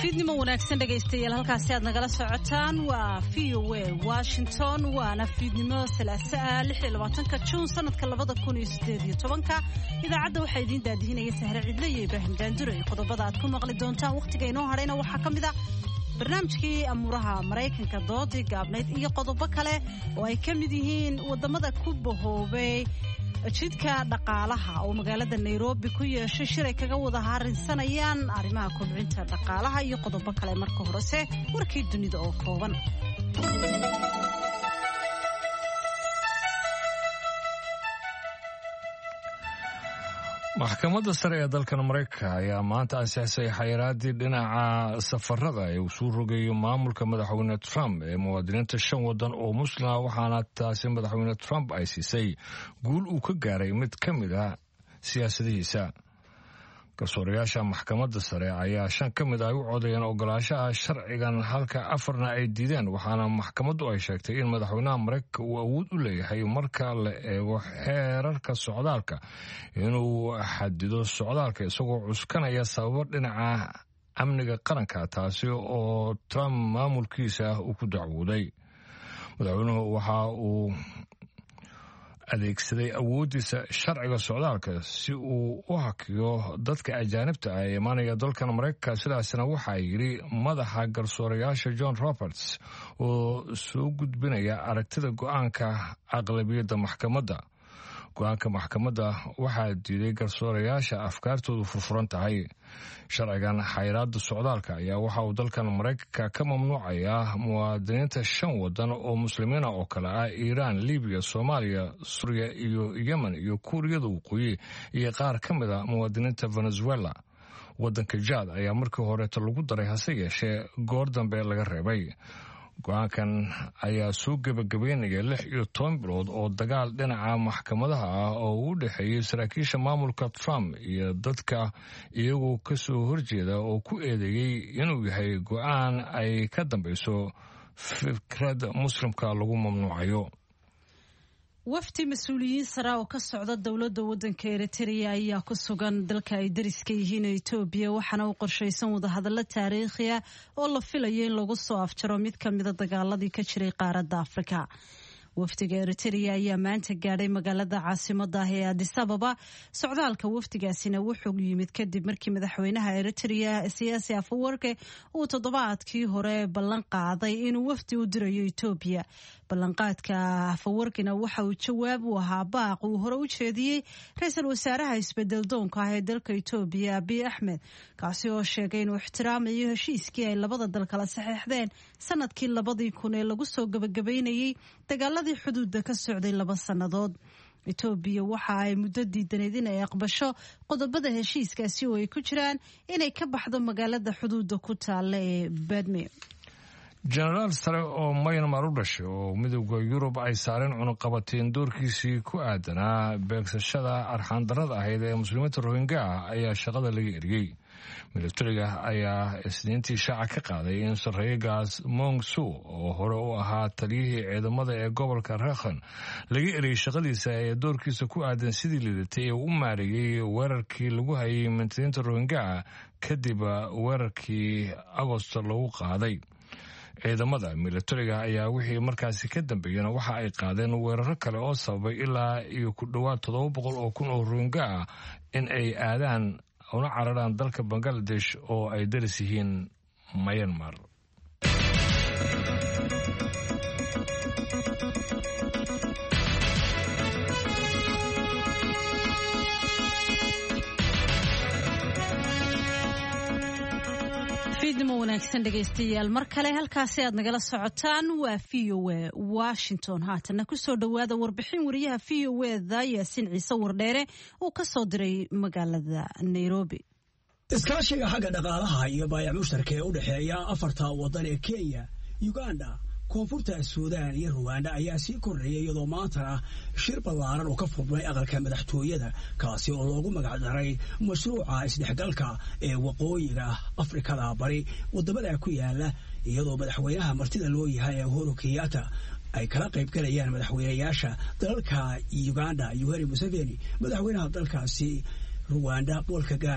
fiidnimo wanaagsan dhegaystayaal halkaasi aad nagala socotaan waa VOA Washington waana fiidnimo salaasaa 26 Juun sanadka 2018 idaacadda waxaa idiin daadihinaya Sahre Cidle iyo Ibrahim Daandure qodobada aad ku maqli doontaan waqtiga inoo harayna waxaa ka mid ah barnaamijkii amuuraha Mareykanka doodii gaabneyd iyo qodobo kale oo ay ka mid yihiin wadamada ku bahoobay jidka dhaqaalaha oo magaalada Nairobi ku yeeshay shir ay kaga wada harinsanayaan arrimaha kobcinta dhaqaalaha iyo qodobo kale marka horese warkii dunida oo kooban maxkamadda sare ee dalkan Mareykanka ayaa maanta ansixisay xayiraadii dhinaca safarada ee uu soo rogayo maamulka madaxweyne Trump ee muwaadiniinta 5 wadan oo Muslim ah waxaana taasi madaxweyne Trump ay siisay guul uu ka gaaray mid ka mid ah siyaasadihiisa garsoorayaasha maxkamadda sare ayaa 5 ka mid ah u codeeyeen ogolaanshaha sharcigan halka 4na ay diideen waxaana maxkamaddu ay sheegtay in madaxweynaha Mareykanka uu awood u leeyahay marka la eego xeerarka socdaalka inuu xadido socdaalka isagoo cuskanaya sababo dhinaca amniga qaranka taasi oo Trump maamulkiisa uu ku dacwooday madaxweynuhu waxa uu adeegsaday awoodiisa sharciga socdaalka si uu u hakiyo dadka ajaanibta ah ee imaanaya dalkan Mareykanka sidaasna waxaa yiri madaxa garsoorayaasha John Roberts oo soo gudbinaya aragtida go'aanka aqlabiyadda maxkamadda go'aanka maxkamadda waxaa diiday garsoorayaasha afkaartoodu furfuran tahay sharcigan xayiraadda socdaalka ayaa waxa uu dalkan Mareykanka ka mamnuucaya muwaadiniinta 5 wadan oo muslimiin oo kale ah Iran, Libiya, Soomaaliya, Suuriya iyo Yemen iyo Kuuriyada Waqooyi iyo qaar ka mid ah muwaadiniinta Venezuela wadanka Chad ayaa markii hore lagu daray hase yeeshee goor dambe laga reebay go'aankan ayaa soo gabagabeynaya 16 bilood oo dagaal dhinaca maxkamadaha ah oo u dhaxeeyay saraakiisha maamulka Trump iyo dadka iyagoo ka soo horjeeda oo ku eedeeyay inuu yahay go'aan ay ka dambayso fikrad muslimka lagu mamnuucayo wafti mas'uuliyiin sare oo ka socda dawladda waddanka Eritrea ayaa ku sugan dalka ay dariska yihiin Itoobiya waxaana uu qorshaysan wada hadallo taariikhi ah oo la filayo in lagu soo afjaro mid ka mid ah dagaaladii ka jiray qaaradda Afrika waftiga Eritrea ayaa maanta gaadhay magaalada caasimadda ah ee Addis Ababa socdaalka waftigaasina wuxuu yimid kadib markii madaxweynaha Eritrea Siyaasi Afwerki uu toddobaadkii hore ballan qaaday inuu wafti u dirayo Itoobiya ballanqaadka Afwerkina waxa uu jawaab u ahaa baaq uu hore u jeediyay ra'iisul wasaaraha isbedel doonka ah ee dalka Itoobiya Abiy Ahmed kaasi oo sheegay inuu ixtiraamayo heshiiskii ay labada dal kala saxeexdeen sanadkii 2000 ee lagu soo gabagabeynayay dagaaladii xuduudda ka socday 2 sanadood Itoobiya waxa ay muddo diidaneed in ay aqbasho qodobada heshiiskaasi oo ay ku jiraan inay ka baxdo magaalada xuduudda ku taala ee Badme jenaraal sare oo Myanmar u dhashay oo midowga Yurub ay saareen cunaqabateen doorkiisii ku aadanaa beegsashada arxandarrada ahayd ee muslimiinta Rohingya ayaa shaqada laga eriyay militariga ayaa isniintii shaaca ka qaaday in sarreegaas Mong Su oo hore u ahaa taliyihii ciidamada ee gobolka Rakhine laga eriyay shaqadiisa ee doorkiisa ku aadan sidii lidatay ee u maareeyay weerarkii lagu hayay muslimiinta Rohingya kadib weerarkii Agoosto lagu qaaday ciidamada militariga ayaa wixii markaasi ka dambeeyana waxa ay qaadeen weeraro kale oo sababay ilaa iyo ku dhawaad 700 oo kun oo Rohingya ah in ay aadaan una cararaan dalka Bangladesh oo ay daris yihiin Myanmar fiidnimo wanaagsan dhegaystayaal mar kale halkaasi aad nagala socotaan waa VOA Washington haatana ku soo dhawaada warbixin wariyaha VOA-da Yaasin Ciise Wardheere uu ka soo diray magaalada Nairobi iskaashiga xagga dhaqaalaha iyo baayac mushtarka ee u dhaxeeya 4 wadan ee Kenya, Uganda, koonfurta Suudaan iyo Rwanda ayaa sii kordhayay iyadoo maanta shir ballaaran oo ka furmay aqalka madaxtooyada kaasi oo loogu magac daray mashruuca isdhexgalka ee waqooyiga Afrikada bari wadamada ku yaala iyadoo madaxweynaha martida loo yahay Uhuru Kenyatta ay kala qayb galayaan madaxweynayaasha dalalka Uganda Yoweri Museveni, madaxweynaha dalkaasi Rwanda Paul Kagame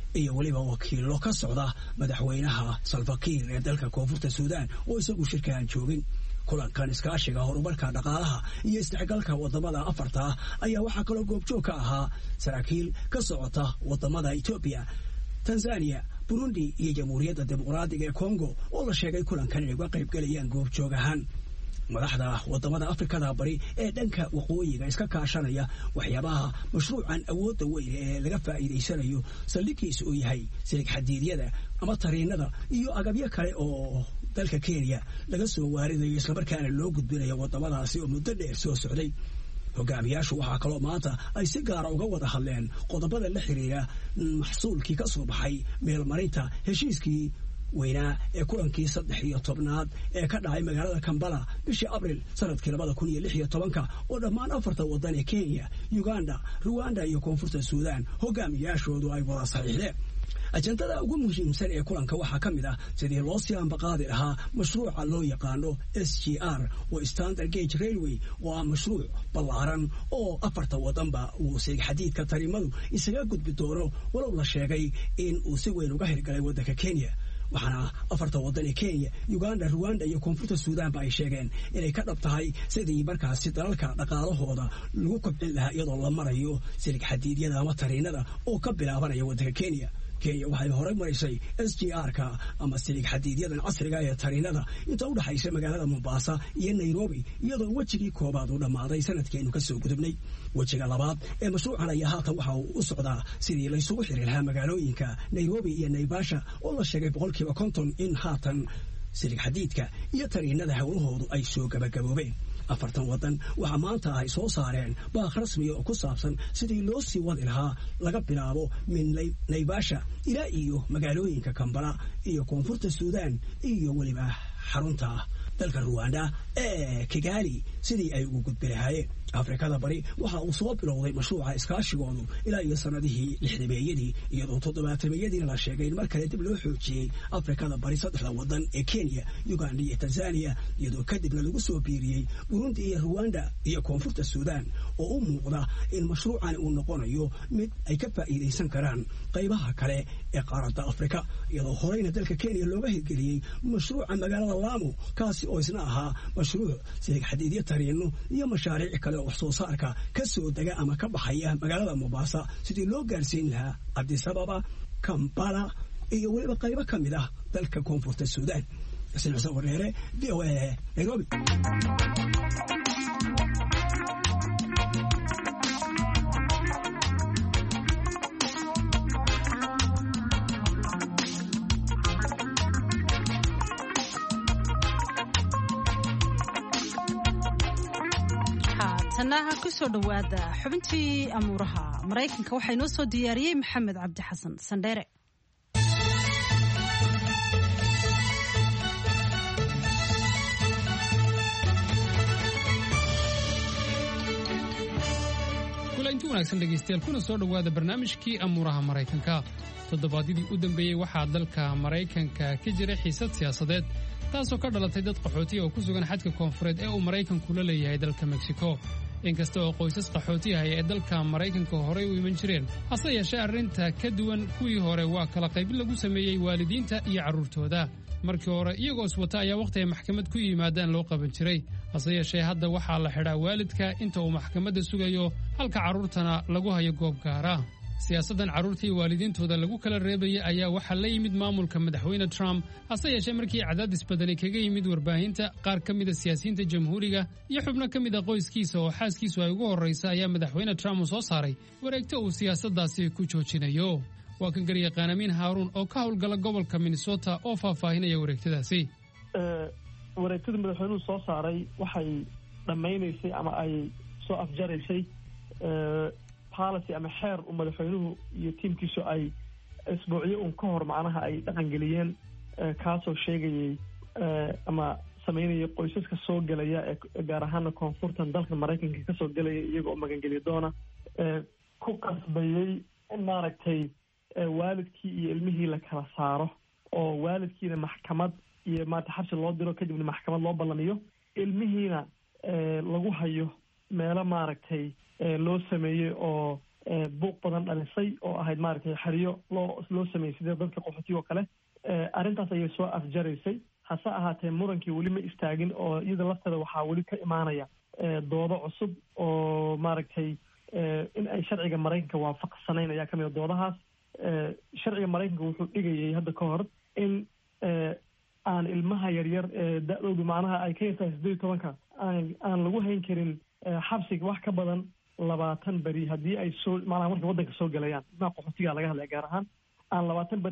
iyo weliba wakiilo ka socda madaxweynaha Salva Kiir ee dalka koonfurta Suudaan oo isagu shirkaan joogin kulankan iskaashiga horumarka dhaqaalaha iyo isdhexgalka wadamada afarta ayaa waxa kale goobjoog ka ahaa saraakiil ka socota wadamada Ethiopia Tanzania Burundi iyo Jamhuuriyadda Dimuqraadiga ee Congo oo la sheegay kulankan inay uga qayb galayaan goobjoog ahaan madaxda wadamada Afrikada bari ee dhanka waqooyiga iska kaashanaya waxyaabaha mashruucan awoodda weyn ee laga faa'iideysanayo saldhigiisu uu yahay silig xadiidyada ama tareenada iyo agabyo kale oo dalka Kenya laga soo waaridayo isla markaana loo gudbinayo wadamadaasi oo muddo dheer soo socday hogaamiyaashu waxa kale oo maanta ay si gaar ah uga wada hadleen qodobada la xiriira maxsuulkii ka soo baxay meelmarinta heshiiskii weynaa ee kulankii 13aad ee ka dhacay magaalada Kampala bishii Abriil sanadkii 2016 oo dhammaan afarta wadan ee Kenya, Uganda, Rwanda iyo Koonfurta Suudaan hogaamiyaashoodu ay wada saxiixdeen ajandada ugu muhiimsan ee kulanka waxa kamid ah sidii loo sii ambaqaadi lahaa mashruuca loo yaqaano SGR oo Standard Gauge Railway waa mashruuc ballaaran oo afarta wadanba uu si xadiidka tarimadu isaga gudbi doono walow la sheegay in uu si weyn uga hirgalay wadanka Kenya waxaana afarta wadan ee Kenya, Uganda, Rwanda iyo Koonfurta Suudaan ay sheegeen inay ka dhab tahay sidii markaas dalalka dhaqaalahooda lagu kobcin lahaa iyadoo la marayo silig xadiidyada ama tareenada oo ka bilaabanaya wadanka Kenya waxay hore marisay SGR-ka ama silig xadiidyadan casriga ee tareenada inta u dhaxaysa magaalada Mombasa iyo Nairobi iyadoo wajigii koobaad uu dhamaaday sanadkeenu ka soo gudubnay wajiga labaad ee mashruucan ayaa haatan waxa uu u socdaa sidii la isugu xiriir lahaa magaalooyinka Nairobi iyo Naivasha oo la sheegay 50% in haatan silig xadiidka iyo tareenada hawlahoodu ay soo gabagaboobeen afartan wadan waxa maanta ay soo saareen baaq rasmi oo ku saabsan sidii loo sii wadi lahaa laga bilaabo min Naivasha ilaa iyo magaalooyinka Kampala iyo Koonfurta Suudaan iyo waliba xarunta dalka Rwanda ee Kigali sidii ay ugu gudbi lahaayeen Afrikada bari waxa uu soo bilowday mashruuca iskaashigoodu ilaa iyo sanadihii 60meeyadii iyadoo 70meeyadii la sheegay in markale dib loo xoojiyay Afrikada bari saddexda wadan ee Kenya, Uganda iyo Tanzania iyadoo kadibna lagu soo biiriyay Burundi iyo Rwanda iyo Koonfurta Suudaan oo u muuqda in mashruucan uu noqonayo mid ay ka faa'iideysan karaan qaybaha kale ee qaaradda Afrika iyadoo horeyna dalka Kenya looga hirgeliyay mashruuca magaalada Lamu kaasi oo isna ahaa mashruuc silig xadiidyo tareeno iyo mashaariic kale wax soo saarka ka soo daga ama ka baxaya magaalada Mombasa sidii loo gaarsiin lahaa Addis Ababa, Kampala iyo waliba qaybo kamid ah dalka Koonfurta Suudaan isna soo wareere VOA Nairobi sanaha ku soo dhawaada xubintii amuuraha Mareykanka waxay noo soo diyaariyay Maxamed Cabdi Xasan Sandheere kulanti wanaagsan dhageystayaal kuna soo dhawaada barnaamijkii amuuraha Mareykanka toddobaadyadii u dambeeyay waxaa dalka Mareykanka ka jira xiisad siyaasadeed taasoo ka dhalatay dad qaxooti oo ku sugan xadka koonfureed ee uu Mareykanku la leeyahay dalka Mexico inkasta oo qoysas qaxooti ah ee dalka Mareykanka horey u iman jireen hase yeeshee arrinta ka duwan kuwii hore waa kala qaybin lagu sameeyay waalidiinta iyo carruurtooda markii hore iyagoo iswata ayaa waqti ay maxkamad ku yimaadaan loo qaban jiray hase yeeshee hadda waxaa la xidhaa waalidka inta uu maxkamadda sugayo halka carruurtana lagu hayo goob gaara siyaasaddan carruurta iyo waalidiintooda lagu kala reebayay ayaa waxaa la yimid maamulka madaxweyne Trump hase yeeshee markii cadaadis badani kaga yimid warbaahinta qaar ka mid ah siyaasiyiinta jamhuuriga iyo xubno ka mid ah qoyskiisa oo xaaskiisu ay ugu horreysa ayaa madaxweyne Trump soo saaray wareegto uu siyaasaddaasi ku joojinayo waa kan garyaqaan Amiin Haaruun oo ka howlgala gobolka Minnesota oo faahfaahinaya wareegtadaasi wareegtada madaxweynuhu soo saaray waxay dhammaynaysay ama ay soo afjaraysay policy ama xeer uu madaxweynuhu iyo tiimkiisu ay isbuucyo un ka hor macnaha ay dhaqan geliyeen kaasoo sheegayay ama sameynaya qoysaska soo gelaya ee gaar ahaana koonfurtan dalka Mareykanka ka soo gelaya iyagoo magangeliya doona ku qasbayay in maaragtay waalidkii iyo ilmihii la kala saaro oo waalidkiina maxkamad iyo maanta xabsi loo diro kadibna maxkamad loo ballamiyo ilmihiina lagu hayo meelo maaragtay loo sameeyey oo buuq badan dhalisay oo ahayd maaragtay xeriyo loo sameeyey sida dadka qaxootiga oo kale arrintaas ayay soo afjaraysay hase ahaatee murankii weli ma istaagin oo iyada lafteeda waxaa weli ka imaanaya doodo cusub oo maaragtay in ay sharciga maraykanka waafaqsanayn ayaa kamid a doodahaas sharciga maraykanka wuxuu dhigayay hadda ka hor in aan ilmaha yaryar da-doodu macnaha ay ka yartahay 18 aan lagu hayn karin xabsiga wax ka badan 20 beri haddii ay soo macnaha markay waddanka soo galayaan ilmaha qaxootiga laga hadlaya gaar ahaan aan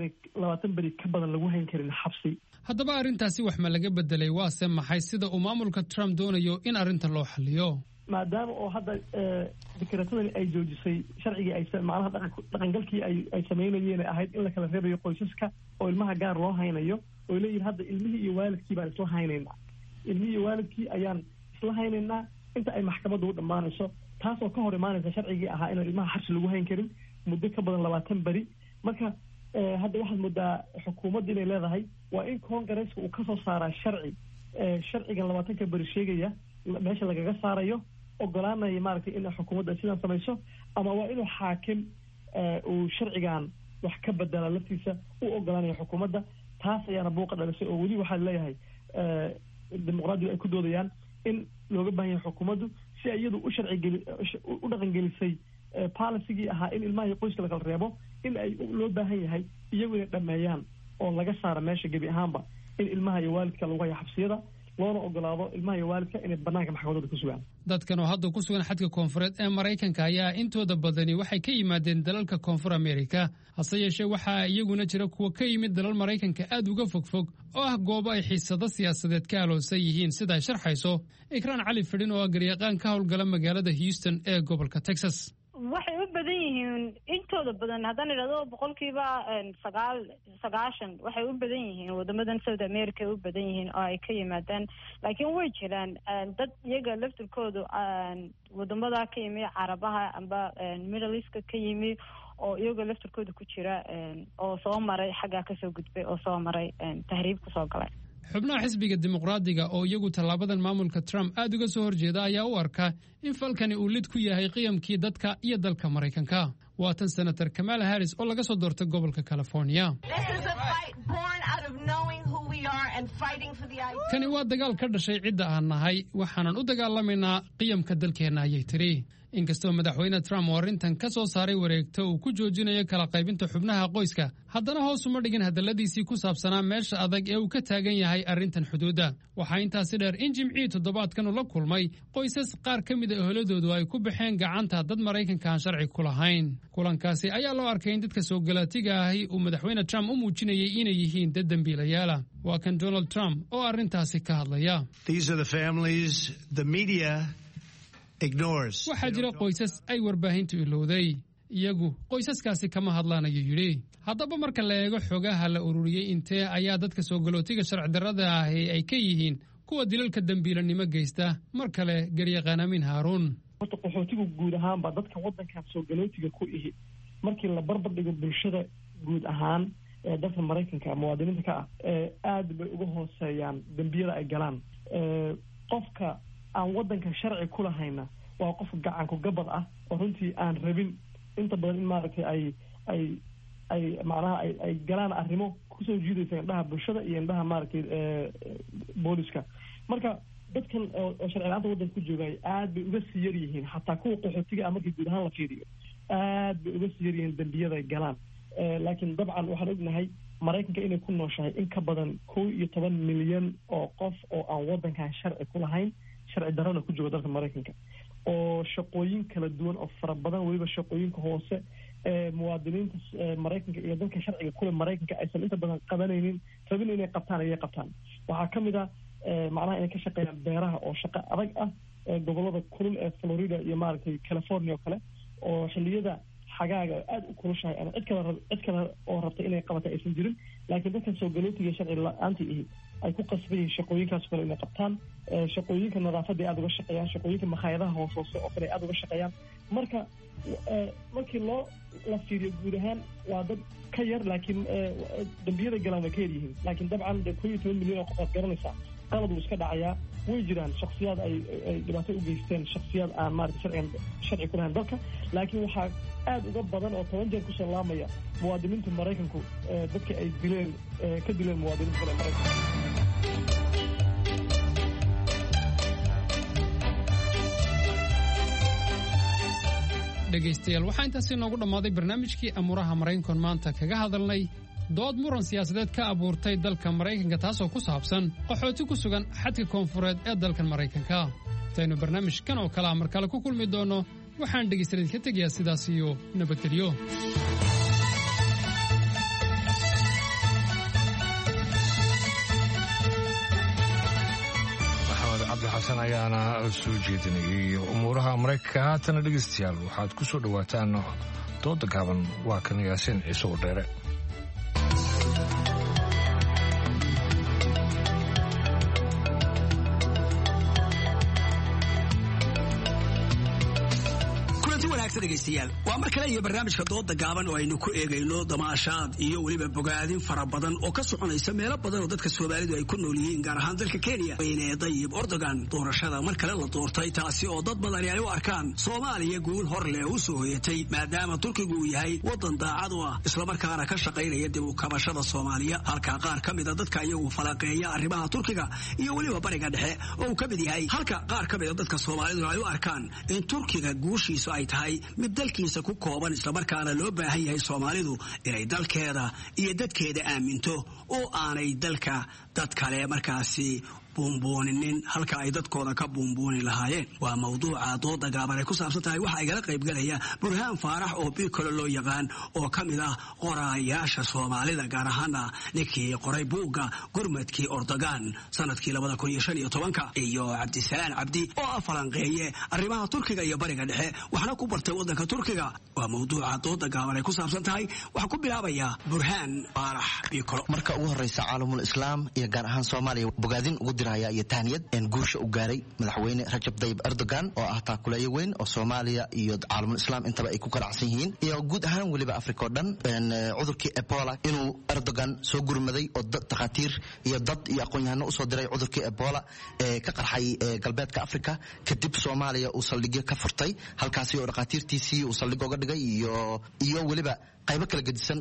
20 beri ka badan lagu hayn karin xabsi. haddaba arrintaasi wax ma laga bedelay waase maxay sida uu maamulka Trump doonayo in arrintan loo xalliyo maadaama oo hadda dekreetadani ay joojisay sharcigii ay macnaha dhaqangalkii ay sameynayeen ahayd in la kala reebayo qoysaska oo ilmaha gaar loo haynayo oo leeyihiin hadda ilmihii iyo waalidkii baan isla haynaynaa ilmihii iyo waalidkii ayaan isla haynaynaa inta ay maxkamadda u dhammaanayso taasoo ka hor imaanaysa sharcigii ahaa inaan ilmaha xabsi lagu hayn karin muddo ka badan 20 beri marka hadda waxaad moodaa xukuumadda inay leedahay waa in koongareeska uu kasoo saaraa sharcigan 20 beri sheegaya meesha lagaga saarayo ogolaanaya maaragtay in xukuumadda sidan samayso ama waa inuu xaakim uu sharcigan wax ka bedela laftiisa u ogolaanaya xukuumadda taas ayaana buuqa dhalisay oo weli waxaa leeyahay dimuqraadigu ay ku doodayaan in looga baahan yahay xukuumaddu si iyadu u dhaqangelisay policygii ahaa in ilmaha iyo qoyska la kala reebo in ay loo baahan yahay iyagu inay dhameeyaan oo laga saara meesha gebi ahaanba in ilmaha iyo waalidka lagu hayo xabsiyada loona ogolaado ilmaha iyo waalidka inay banaanka maxkamadooda ku sugaan dadkan oo hadda ku sugan xadka koonfureed ee Maraykanka ayaa intooda badani waxay ka yimaadeen dalalka Koonfur Amerika hase yeeshee waxaa iyaguna jira kuwa ka yimid dalal Maraykanka aad uga fogfog oo ah goobo ay xiisado siyaasadeed ka aloosan yihiin sida ay sharxayso Ikraan Cali Fadhin oo garyaqaan ka howlgala magaalada Houston ee gobolka Texas. waxay u badan yihiin intooda badan haddaan idhahdo 90% waxay u badan yihiin wadamadan South America u badan yihiin oo ay ka yimaadaan laakiin way jiraan dad iyaga laftirkoodu wadamada ka yimi Carabaha amba Middle East ka yimi oo iyaga laftirkoodu ku jira oo soo maray xagga ka soo gudbay oo soo maray tahriib ku soo galay xubnaha xisbiga dimuqraadiga oo iyagu tallaabadan maamulka Trump aad uga soo horjeeda ayaa u arka in falkani uu lid ku yahay qiyamkii dadka iyo dalka Maraykanka waa tan senator Kamala Harris oo laga soo doortay gobolka California. kani waa dagaal ka dhashay cidda aan nahay waxaanan u dagaalamaynaa qiyamka dalkeena ayay tiri inkastoo madaxweyne Trump oo arrintan ka soo saaray wareegto uu ku joojinayo kala qaybinta xubnaha qoyska haddana hoos uma dhigin hadalladiisii ku saabsanaa meesha adag ee uu ka taagan yahay arrintan xuduudda waxaa intaasi dheer in jimcihii toddobaadkan uu la kulmay qoysas qaar ka mid a eholadoodu ay ku baxeen gacanta dad Maraykanka aan sharci ku lahayn kulankaasi ayaa loo arkay in dadka soo galaatiga ahi uu madaxweyne Trump u muujinayay inay yihiin dad dambiilayaal waa kan Donald Trump oo arrintaasi ka hadlaya. waxaa jira qoysas ay warbaahintu ilowday iyagu qoysaskaasi kama hadlaan ayuu yidhi haddaba marka la eego xogaha la ururiyey intee ayaa dadka soo galootiga sharci darrada ahi ay ka yihiin kuwa dilalka dambiilanimo geysta mar kale garyaqaan Amiin Haaruun. horta qaxootigu guud ahaanba dadka waddankan soo galootiga ku ihi markii la barbar dhigo bulshada guud ahaan ee dalka Maraykanka muwaadiniinta ka ah aad bay uga hooseeyaan dambiyada ay galaan qofka aan waddanka sharci ku lahayna waa qof gacanku gabad ah oo runtii aan rabin inta badan in maaragtay ay macnaha ay galaan arrimo kusoo jiidaysa indhaha bulshada iyo indhaha maaragtay booliska marka dadkan oo sharci la'aanta waddanka ku joogay aad bay uga sii yar yihiin xataa kuwa qaxootiga ah markii guud ahaan la fiiriyo aad bay uga sii yar yihiin dambiyada ay galaan laakiin dabcan waxaan ognahay Maraykanka inay ku nooshahay in ka badan 11 milyan oo qof oo aan waddankan sharci ku lahayn sharci darrada ku jooga dalka Maraykanka oo shaqooyin kala duwan oo fara badan waliba shaqooyinka hoose ee muwaadiniinta Maraykanka iyo dalka sharciga kule Maraykanka aysan inta badan qabanaynin rabin inay qabtaan ayay qabtaan waxaa ka mid ah macnaha inay ka shaqeeyaan beeraha oo shaqo adag ah gobolada kulul ee Florida iyo maaragtay California oo kale oo xilliyada xagaaga aad u kulushahay ama cid kale oo rabta inay qabato aysan jirin laakiin dadka soo galootiga sharci la'aanta ihi ay ku qasbayeen shaqooyinkaas kale inay qabtaan shaqooyinka nadaafadda aad uga shaqeeyaan shaqooyinka makhaayadaha hoose oo kale aad uga shaqeeyaan marka markii la fiiriyo guud ahaan waa dad ka yar laakiin dambiyada galaan way ka yar yihiin laakiin dabcan 11 milyan oo qof aad garanaysaa qalad uu iska dhacayaa way jiraan shaksiyaad ay dhibaato u geysteen shaksiyaad aan maarata sharci ku lahayn dalka laakiin waxaa aad uga badan oo 10 jeer kusoo laamaya muwaadiniinta maraykanku dadka ay dileen ka dileen muwaadiniinta kale maraykanka. dhegaystayaal waxaa intaasi noogu dhammaaday barnaamijkii amuuraha maraykankan maanta kaga hadalnay dood muran siyaasadeed ka abuurtay dalka maraykanka taasoo ku saabsan qaxooti ku sugan xadka koonfureed ee dalkan maraykanka intaynu barnaamijkan oo kale mar kale ku kulmi doonno waxaan dhegaystayaal ka tegayaa sidaas iyo nabadgelyo. xasan ayaana soo jeedinayay umuuraha maraykanka. haatana dhegaystayaal waxaad ku soo dhowaataan dooda gaaban waa kan yaasiin ciise oo dheere. dhegaystayaal waa mar kale iyo barnaamijka dooda gaaban oo aynu ku eegayno damaashaad iyo weliba bogaadin fara badan oo ka soconaysa meelo badan oo dadka Soomaalidu ay ku nool yihiin gaar ahaan dalka Kenya weyne Tayyip Erdogan doorashada mar kale la doortay taasi oo dad badan ay u arkaan Soomaaliya guul hor leh u soo hoyatay maadaama Turkigu uu yahay wadan daacad ah isla markaana ka shaqeynaya dib u kabashada Soomaaliya halka qaar kamid ah dadka iyagu falaqeeya arrimaha Turkiga iyo weliba bariga dhexe oo ka mid yahay halka qaar kamid ah dadka Soomaalidu ay u arkaan in Turkiga guushiisu ay tahay mid dalkiisa ku kooban isla markaana loo baahan yahay Soomaalidu inay dalkeeda iyo dadkeeda aaminto oo aanay dalka dad kale markaasi buunbuuninin halka ay dadkooda ka buunbuuni lahaayeen. waa mawduuca dooda gaaban ay ku saabsan tahay waxa igala qayb galaya Burhaan Faarax oo Bikolo loo yaqaan oo kamid ah qoraayaasha Soomaalida gaar ahaan ninkii qoray buugga gurmadkii Erdogan sanadkii 2015 iyo Cabdisalaan Cabdi oo falanqeeye arrimaha Turkiga iyo bariga dhexe waxna ku bartay wadanka Turkiga. waa mawduuca dooda gaaban ay ku saabsan tahay waxa ku bilaabaya Burhaan Faarax Bikolo. marka ugu horeysa caalamul islaam iyo gaar ahaan Soomaaliya bogaadin ugu iyo taaniyad in guusha u gaaray madaxweyne Rajab Tayyip Erdogan oo ah taakuleeyo weyn oo Soomaaliya iyo caalamul islaam intaba ay ku qaracsan yihiin iyo guud ahaan waliba Afrika oo dhan cudurkii Ebola inuu Erdogan soo gurmaday oo dhaqaatiir iyo dad iyo aqoon-yahano u soo diray cudurkii Ebola ka qarxay galbeedka Afrika kadib Soomaaliya uu saldhigyo ka furtay halkaas oo dhaqaatiirtiisii uu saldhig uga dhigay iyo waliba qaybo kala gedisan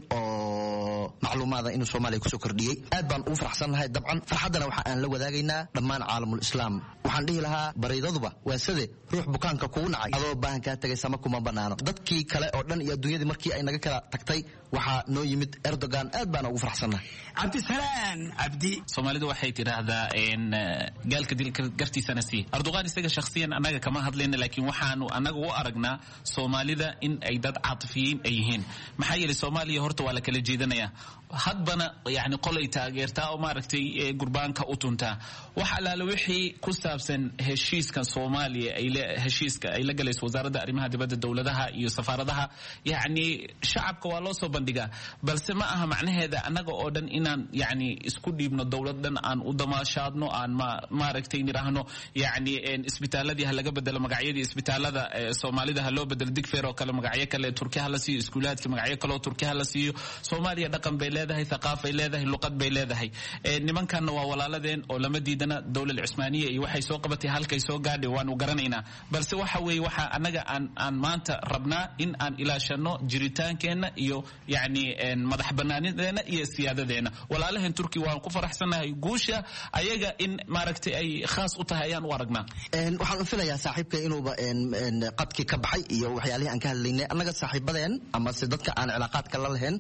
oo macluumaadka inuu Soomaaliya ku soo kordhiyay. aad baan ugu faraxsanahay dabcan farxadana waxa aan la wadaagaynaa dhammaan caalamul islaam. waxaan dhihi lahaa bariidaduba waa sida ruux bukaanka kugu nacay adoo baahan ka tagay sama kuma banaano. dadkii kale oo dhan iyo adduunyadii markii ay naga kala tagtay waxaa noo yimid Erdogan. aad baan ugu faraxsanahay. Cabdisalaan Cabdi. Soomaalidu waxay tiraahdaa in gaalka dilka gartiisana si Erdogan isaga shakhsiyan anaga kama hadlayna laakiin waxaanu anaga u aragnaa Soomaalida in ay dad caatifiin ay yihiin. maxay Soomaaliya horta waa la kala jeedinaya hadbana yani qolay taageertaa oo maaragtay gurbaanka u tuntaa wax alaala wixii ku saabsan heshiiska Soomaaliya heshiiska ay la galayso wasaaradda arrimaha dibadda dawladaha iyo safaaradaha yani shacabka waa loo soo bandhigaa balse ma aha macnaheeda anaga oo dhan inaan yani isku dhiibno dawladdan aan u damaashaadno aan maaragtay niraahno yani isbitaaladii laga bedelo magacyadii isbitaalada Soomaalida loo bedelo Digfeer oo kale magacyo kale Turkiga la siiyo iskuulaadka magacyo kale Turkiga la siiyo Soomaaliya dhaqan bay leedahay thaqaafay leedahay luqad bay leedahay nimankan waa walaaladeen oo lama diidana dawladda Cusmaaniya iyo waxay soo qabatay halkay soo gaadhay waan u garanaynaa balse waxa weey waxa anaga aan maanta rabnaa in aan ilaashano jiritaankeenna iyo yani madax banaanideena iyo siyaadadeena walaalahan Turkiga waan ku faraxsanahay guusha ayaga in maaragtay ay khaas u tahay ayaan u aragnaa. waxaan u filayaa saaxiibka inuuba qadki ka baxay iyo waxyaalaha aan ka hadlaynay anaga saaxiibadeen ama dadka aan cilaaqaadka la lahayn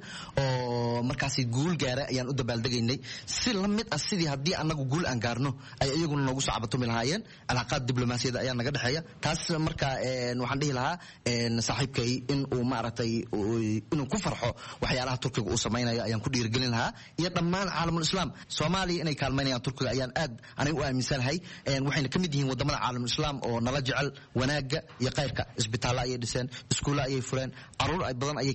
oo markaasi guul gaara ayaan u dabaaldegaynay si la mid ah sidii haddii anagu guul aan gaarno ay iyaguna noogu sacbatumi lahaayeen cilaaqaad diblomaasiyada ayaa naga dhexeeya. taas marka waxaan dhihi lahaa saaxiibkay in uu maaragtay inuu ku farxo waxyaalaha Turkiga uu samaynayo ayaan ku dhiirigelin lahaa iyo dhammaan caalamul islaam. Soomaaliya inay kaalmaynayaan Turkiga ayaan aad aniga u aaminsanahay waxayna ka mid yihiin wadamada caalamul islaam oo nala jecel wanaaga iyo khayrka. isbitaalo ayay dhiseen iskuulo ayay fureen caruur ay badan ayay kaalmeeyeen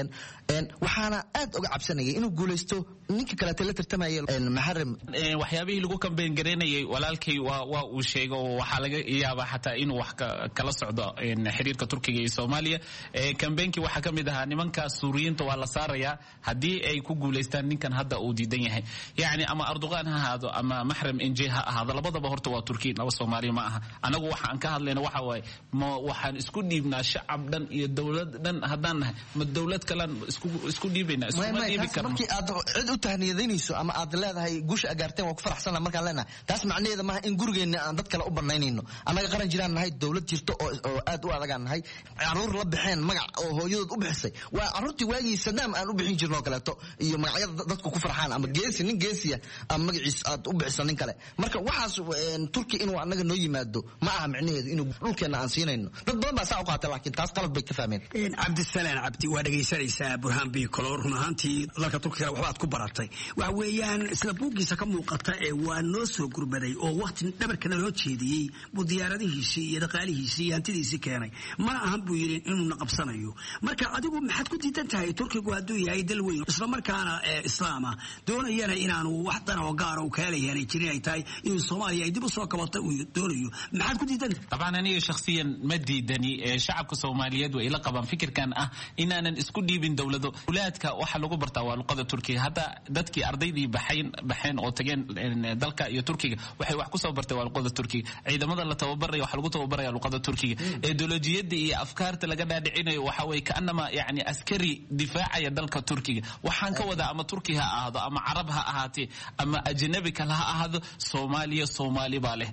weeyaan waxaana aad uga cabsanayay inuu guulaysto ninka kale la tartamaya Muharram waxyaabihii lagu kambeyn gareynayay walaalkay waa uu sheegay oo waxa laga yaabaa xataa inuu wax kala socdo xiriirka Turkiga iyo Soomaaliya kambeenkii waxa kamid ahaa nimanka Suuriyiinta waa la saaraya hadii ay ku guuleystaan ninkan hadda uu diidan yahay yaani ama Erdogan ha ahaado ama Muharram inji ha ahaado labadaba horta waa Turkiga laba Soomaaliya ma aha anagu waxa aan ka hadlayna waxa way waxaan isku dhiibnaa shacab dhan iyo dawlad dhan hadaan nahay ma dawlad kale isku dhiibina isku dhiibi karno markii aad cid u tahniyadeynayso ama aad leedahay guusha agaarteen waa ku faraxsan marka leena taas macnaheedu ma in gurigeena aan dad kale u banaynayno anaga qaran jiraan nahay dawlad jirto oo aad u adagaan nahay caruur la bixeen magac oo hooyadood u bixisay waa caruurtii waagii Saddam aan u bixin jirno kaleeto iyo magacyada dadku ku farxaan ama geesi nin geesiya ama magaciis aad u bixisan nin kale marka waxaas Turki inuu anaga noo yimaado ma aha macnaheedu inuu dhulkeena aan siinayno dad badan baa saa u qaatay laakiin taas qalad bay ka fahmeen Cabdisalaan Cabdi waa dhageysanaysaa Burhaan Bikolo runaantii dalka Turkiga waxbaad ku baratay waxa weeyaan isla buugiisa ka muuqata ee waa noo soo gurbaday oo waqti dhabarkana loo jeediyay buu diyaaradihiisii iyo dhaqaalihiisii hantidiisii keenay ma ahan buu yiri inuu naqabsanayo marka adigu maxaad ku diidan tahay Turkigu hadduu yahay dal weyn isla markaana islaama doonayana inaanu wax dan oo gaar oo kale yahay jirin ay tahay in Soomaaliya ay dib u soo kabato uu doonayo maxaad ku diidan طبعا أنا شخصيا مديدني شعب كصوماليات وإلى قبل فكر كان إننا نسكت ديبين دولته ولادك وحلقوا برتوا لقضاء تركيا هذا دتك أرضي دي بحين أو تجين دلك يا تركيا وحي وحكوا برتوا لقضاء تركيا عيدا ماذا لا توبر وحلقوا توبر لقضاء تركيا إيديولوجية دي أفكار تلقى دعينا وحوي كأنما يعني عسكري دفاع يا دلك تركيا وحنك وذا أما تركيا هذا أما عربها هاتي أما أجنبي كلها هذا صومالي باله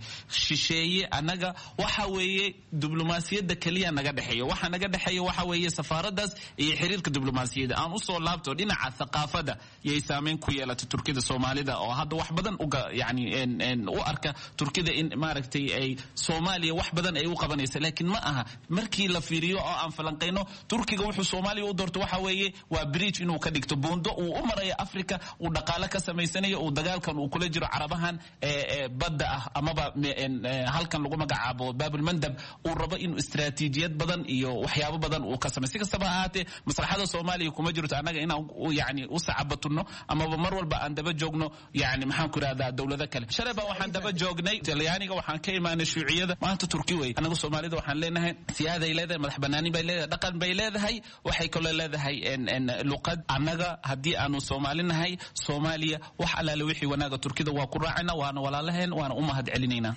شيء أنا waxa weeye diblomaasiyadda kaliya naga dhaxeeyo waxa naga dhaxeeyo waxa weeye safaaradaas iyo xiriirka diblomaasiyadda aan u soo laabto dhinaca thaqaafada yay saameyn ku yeelatay Turkida Soomaalida oo hadda wax badan yani u arka Turkida in maaragtay ay Soomaaliya wax badan ay u qabanayso laakiin ma aha markii la fiiriyo oo aan falanqeyno Turkiga wuxuu Soomaaliya u doorto waxa weeye waa bridge inuu ka dhigto buundo uu u marayo Afrika uu dhaqaale ka sameysanayo uu dagaalkan uu kula jiro Carabahan badda ah amaba halkan lagu magacaabo باب المندب وربا إنه استراتيجيات بدن إيو وحيابه بدن وكسمة سكستبها هاتي مصلحة الصومالي يكون مجرد أنا إنا يعني وسعبتنا أما بمرول بأن دب جوجنو يعني محن كره هذا الدولة ذكر شربا وحن دب جوجني جلياني وحن كيما نشوعية ما أنت تركيوي أنا الصومالي ده وحن لنا سيادة إلى مرح بناني بيلا دقن بيلا هاي وحي كل هذا هاي إن لقد أنا هدي أنا الصوماليين هاي صوماليا وحلا لوحي وناقة تركيا وقرعنا وأنا ولا لهن وأنا هاد علينا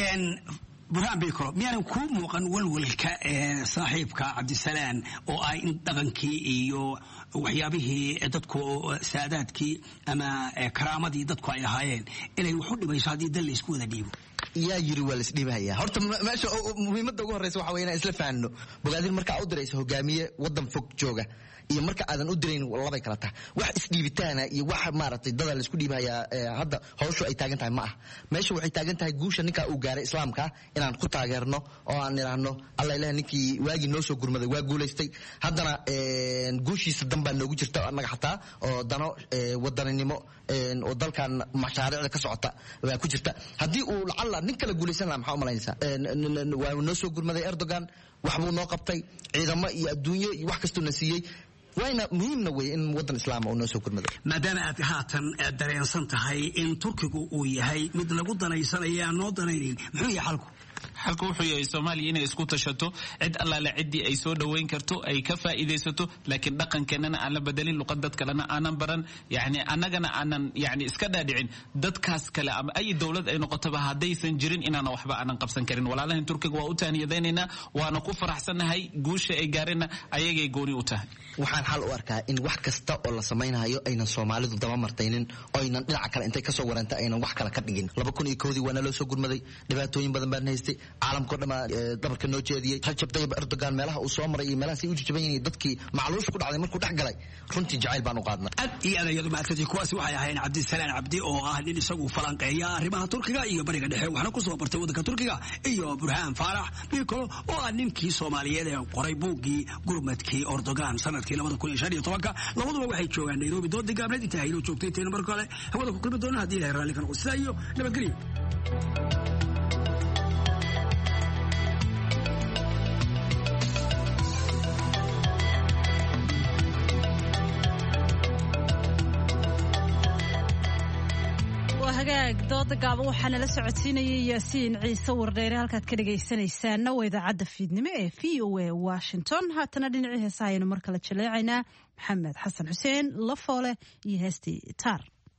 Burhaan Bikolo miyaan ku muuqan walwalka saaxiibka Cabdisalaan oo ay dhaqankii iyo waxyaabihii dadku saadaadkii ama karaamadii dadku ay ahaayeen inay wax u dhibayso hadii dal isku wada dhiibo yaa yiri wal isdhiibaya horta meesha muhiimadda ugu horeysa waxa weeyaan isla fahanno bogaadin marka aad u dirayso hogaamiye wadan fog jooga iyo marka aadan u dirayn labay kala tahay wax isdhiibitaana iyo wax maaragtay dad la isku dhiibaya hadda hawshu ay taagan tahay ma ah meesha waxay taagan tahay guusha ninka uu gaaray islaamka inaan ku taageerno oo aan niraahno alla ilaahay ninkii waagi noo soo gurmaday waa guuleystay haddana guushiisa dambaa noogu jirta annaga xataa oo dano wadaninimo oo dalkan mashaariicda ka socota waa ku jirta haddii uu lacalla nin kala guuleysan lahaa maxaa u malaynaysaa waa noo soo gurmaday Erdogan wax buu noo qabtay ciidamo iyo adduunyo iyo wax kastoo na siiyey wayna muhiimna way in wadan islaam oo noo soo gurmado maadaama aad haatan dareensan tahay in Turkigu uu yahay mid lagu danaysanaya noo danaynin muxuu yahay xalku wuxuu yahay Soomaaliya inay isku tashato cid alla la cidii ay soo dhaweyn karto ay ka faa'iideysato laakiin dhaqankeena aan la bedelin luqad kalena aanan baran yani anagana aanan yani iska dhaadhicin dadkaas kale ama ay dawlad ay noqotaba hadaysan jirin inaana waxba aanan qabsan karin walaalahan Turkiga waa u taaniyadeynayna waana ku faraxsanahay guusha ay gaareen ayagay gooni u tahay waxaan xal u arkaa in wax kasta oo la samaynayo aynan Soomaalidu daba martaynin oo aynan dhinaca kale intay ka soo waranta aynan wax kale ka dhigin 2001 waana loo soo gurmaday dhibaatooyin badan baan haystay caalamka dhama dabarka noo jeediyay Rajab Tayyip Erdogan meelaha uu soo maray meelaha si u jijabayeen dadkii macluush ku dhacday markuu dhex galay runtii jacayl baan u qaadnay aad iyo aad maatay kuwaas waxay ahayn Cabdisalaan Cabdi oo ah nin isagu falanqeeya arrimaha Turkiga iyo bariga dhexe waxna ku soo bartay wadanka Turkiga iyo Burhaan Faarax Bikolo oo ah ninkii Soomaaliyeed ee qoray buugii gurmadkii Erdogan sanadkii 2015 labaduba waxay joogaan Nairobi dood gaabneed inta ay joogtay inta mar kale hawada ku kulmi doona hadii la raali kan qosaayo nabadgelyo hagaag dooda gaaban waxaana la socodsiinayay yaasiin ciise wardheere halkaad ka dhegaysanaysaana waa idaacadda fiidnimo ee VOA Washington haatana dhinacii heesaha ayaynu mar kale jaleecaynaa maxamed xasan xuseen lafoole iyo heestii taar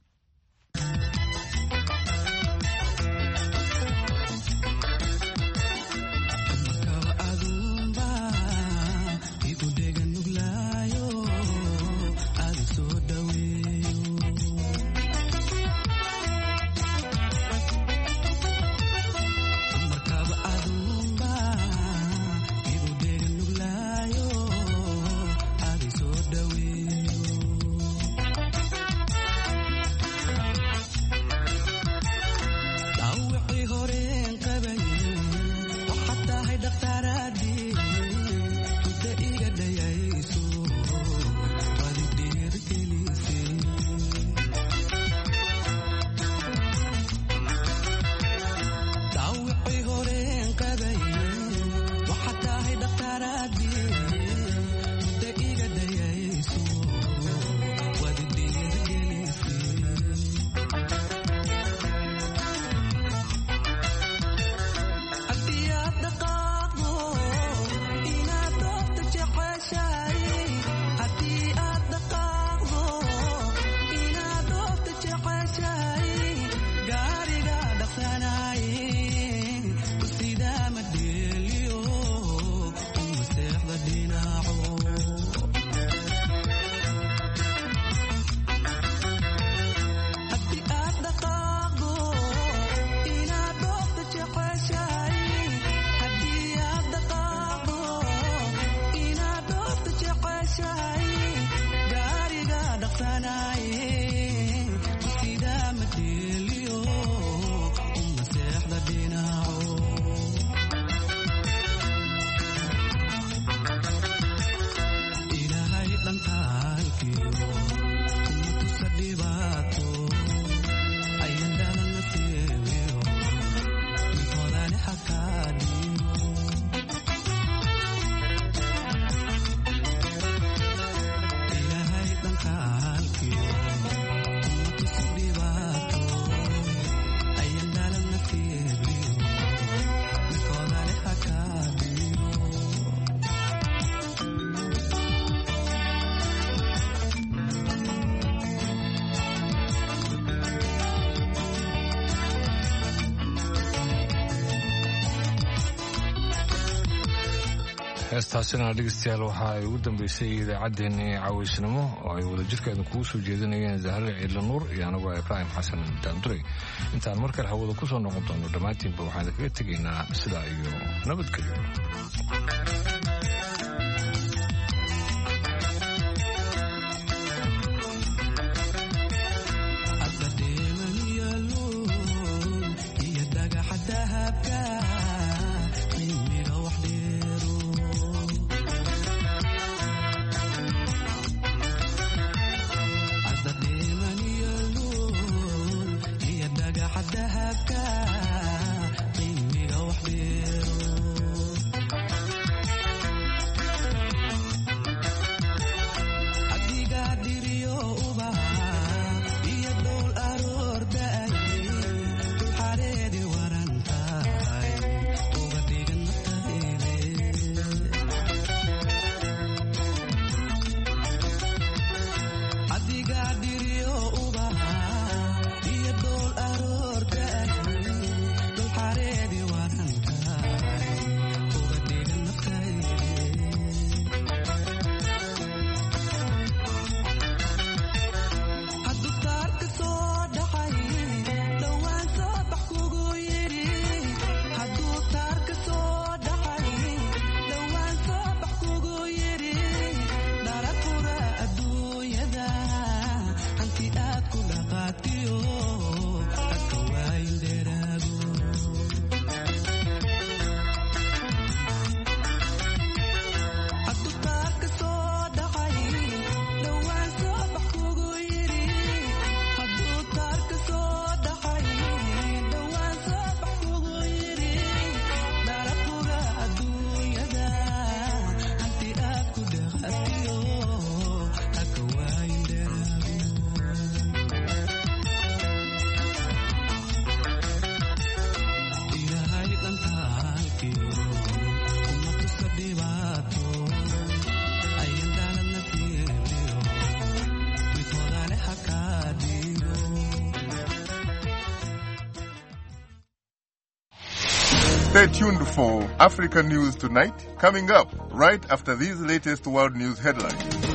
heestaasina dhegeystayaal waxa ay ugu dambeysay idaacaddeenii caawisnimo oo ay wadajirkeeda kugu soo jeedinayeen Zahra Ciidla Nuur iyo anigu Ibrahim Xasan Daandure intaan mar kale hawada ku soo noqon doono dhamaantiinba waxaan kaga tegaynaa sidaa iyo nabadgelyo Stay tuned for Africa News Tonight, coming up right after these latest world news headlines.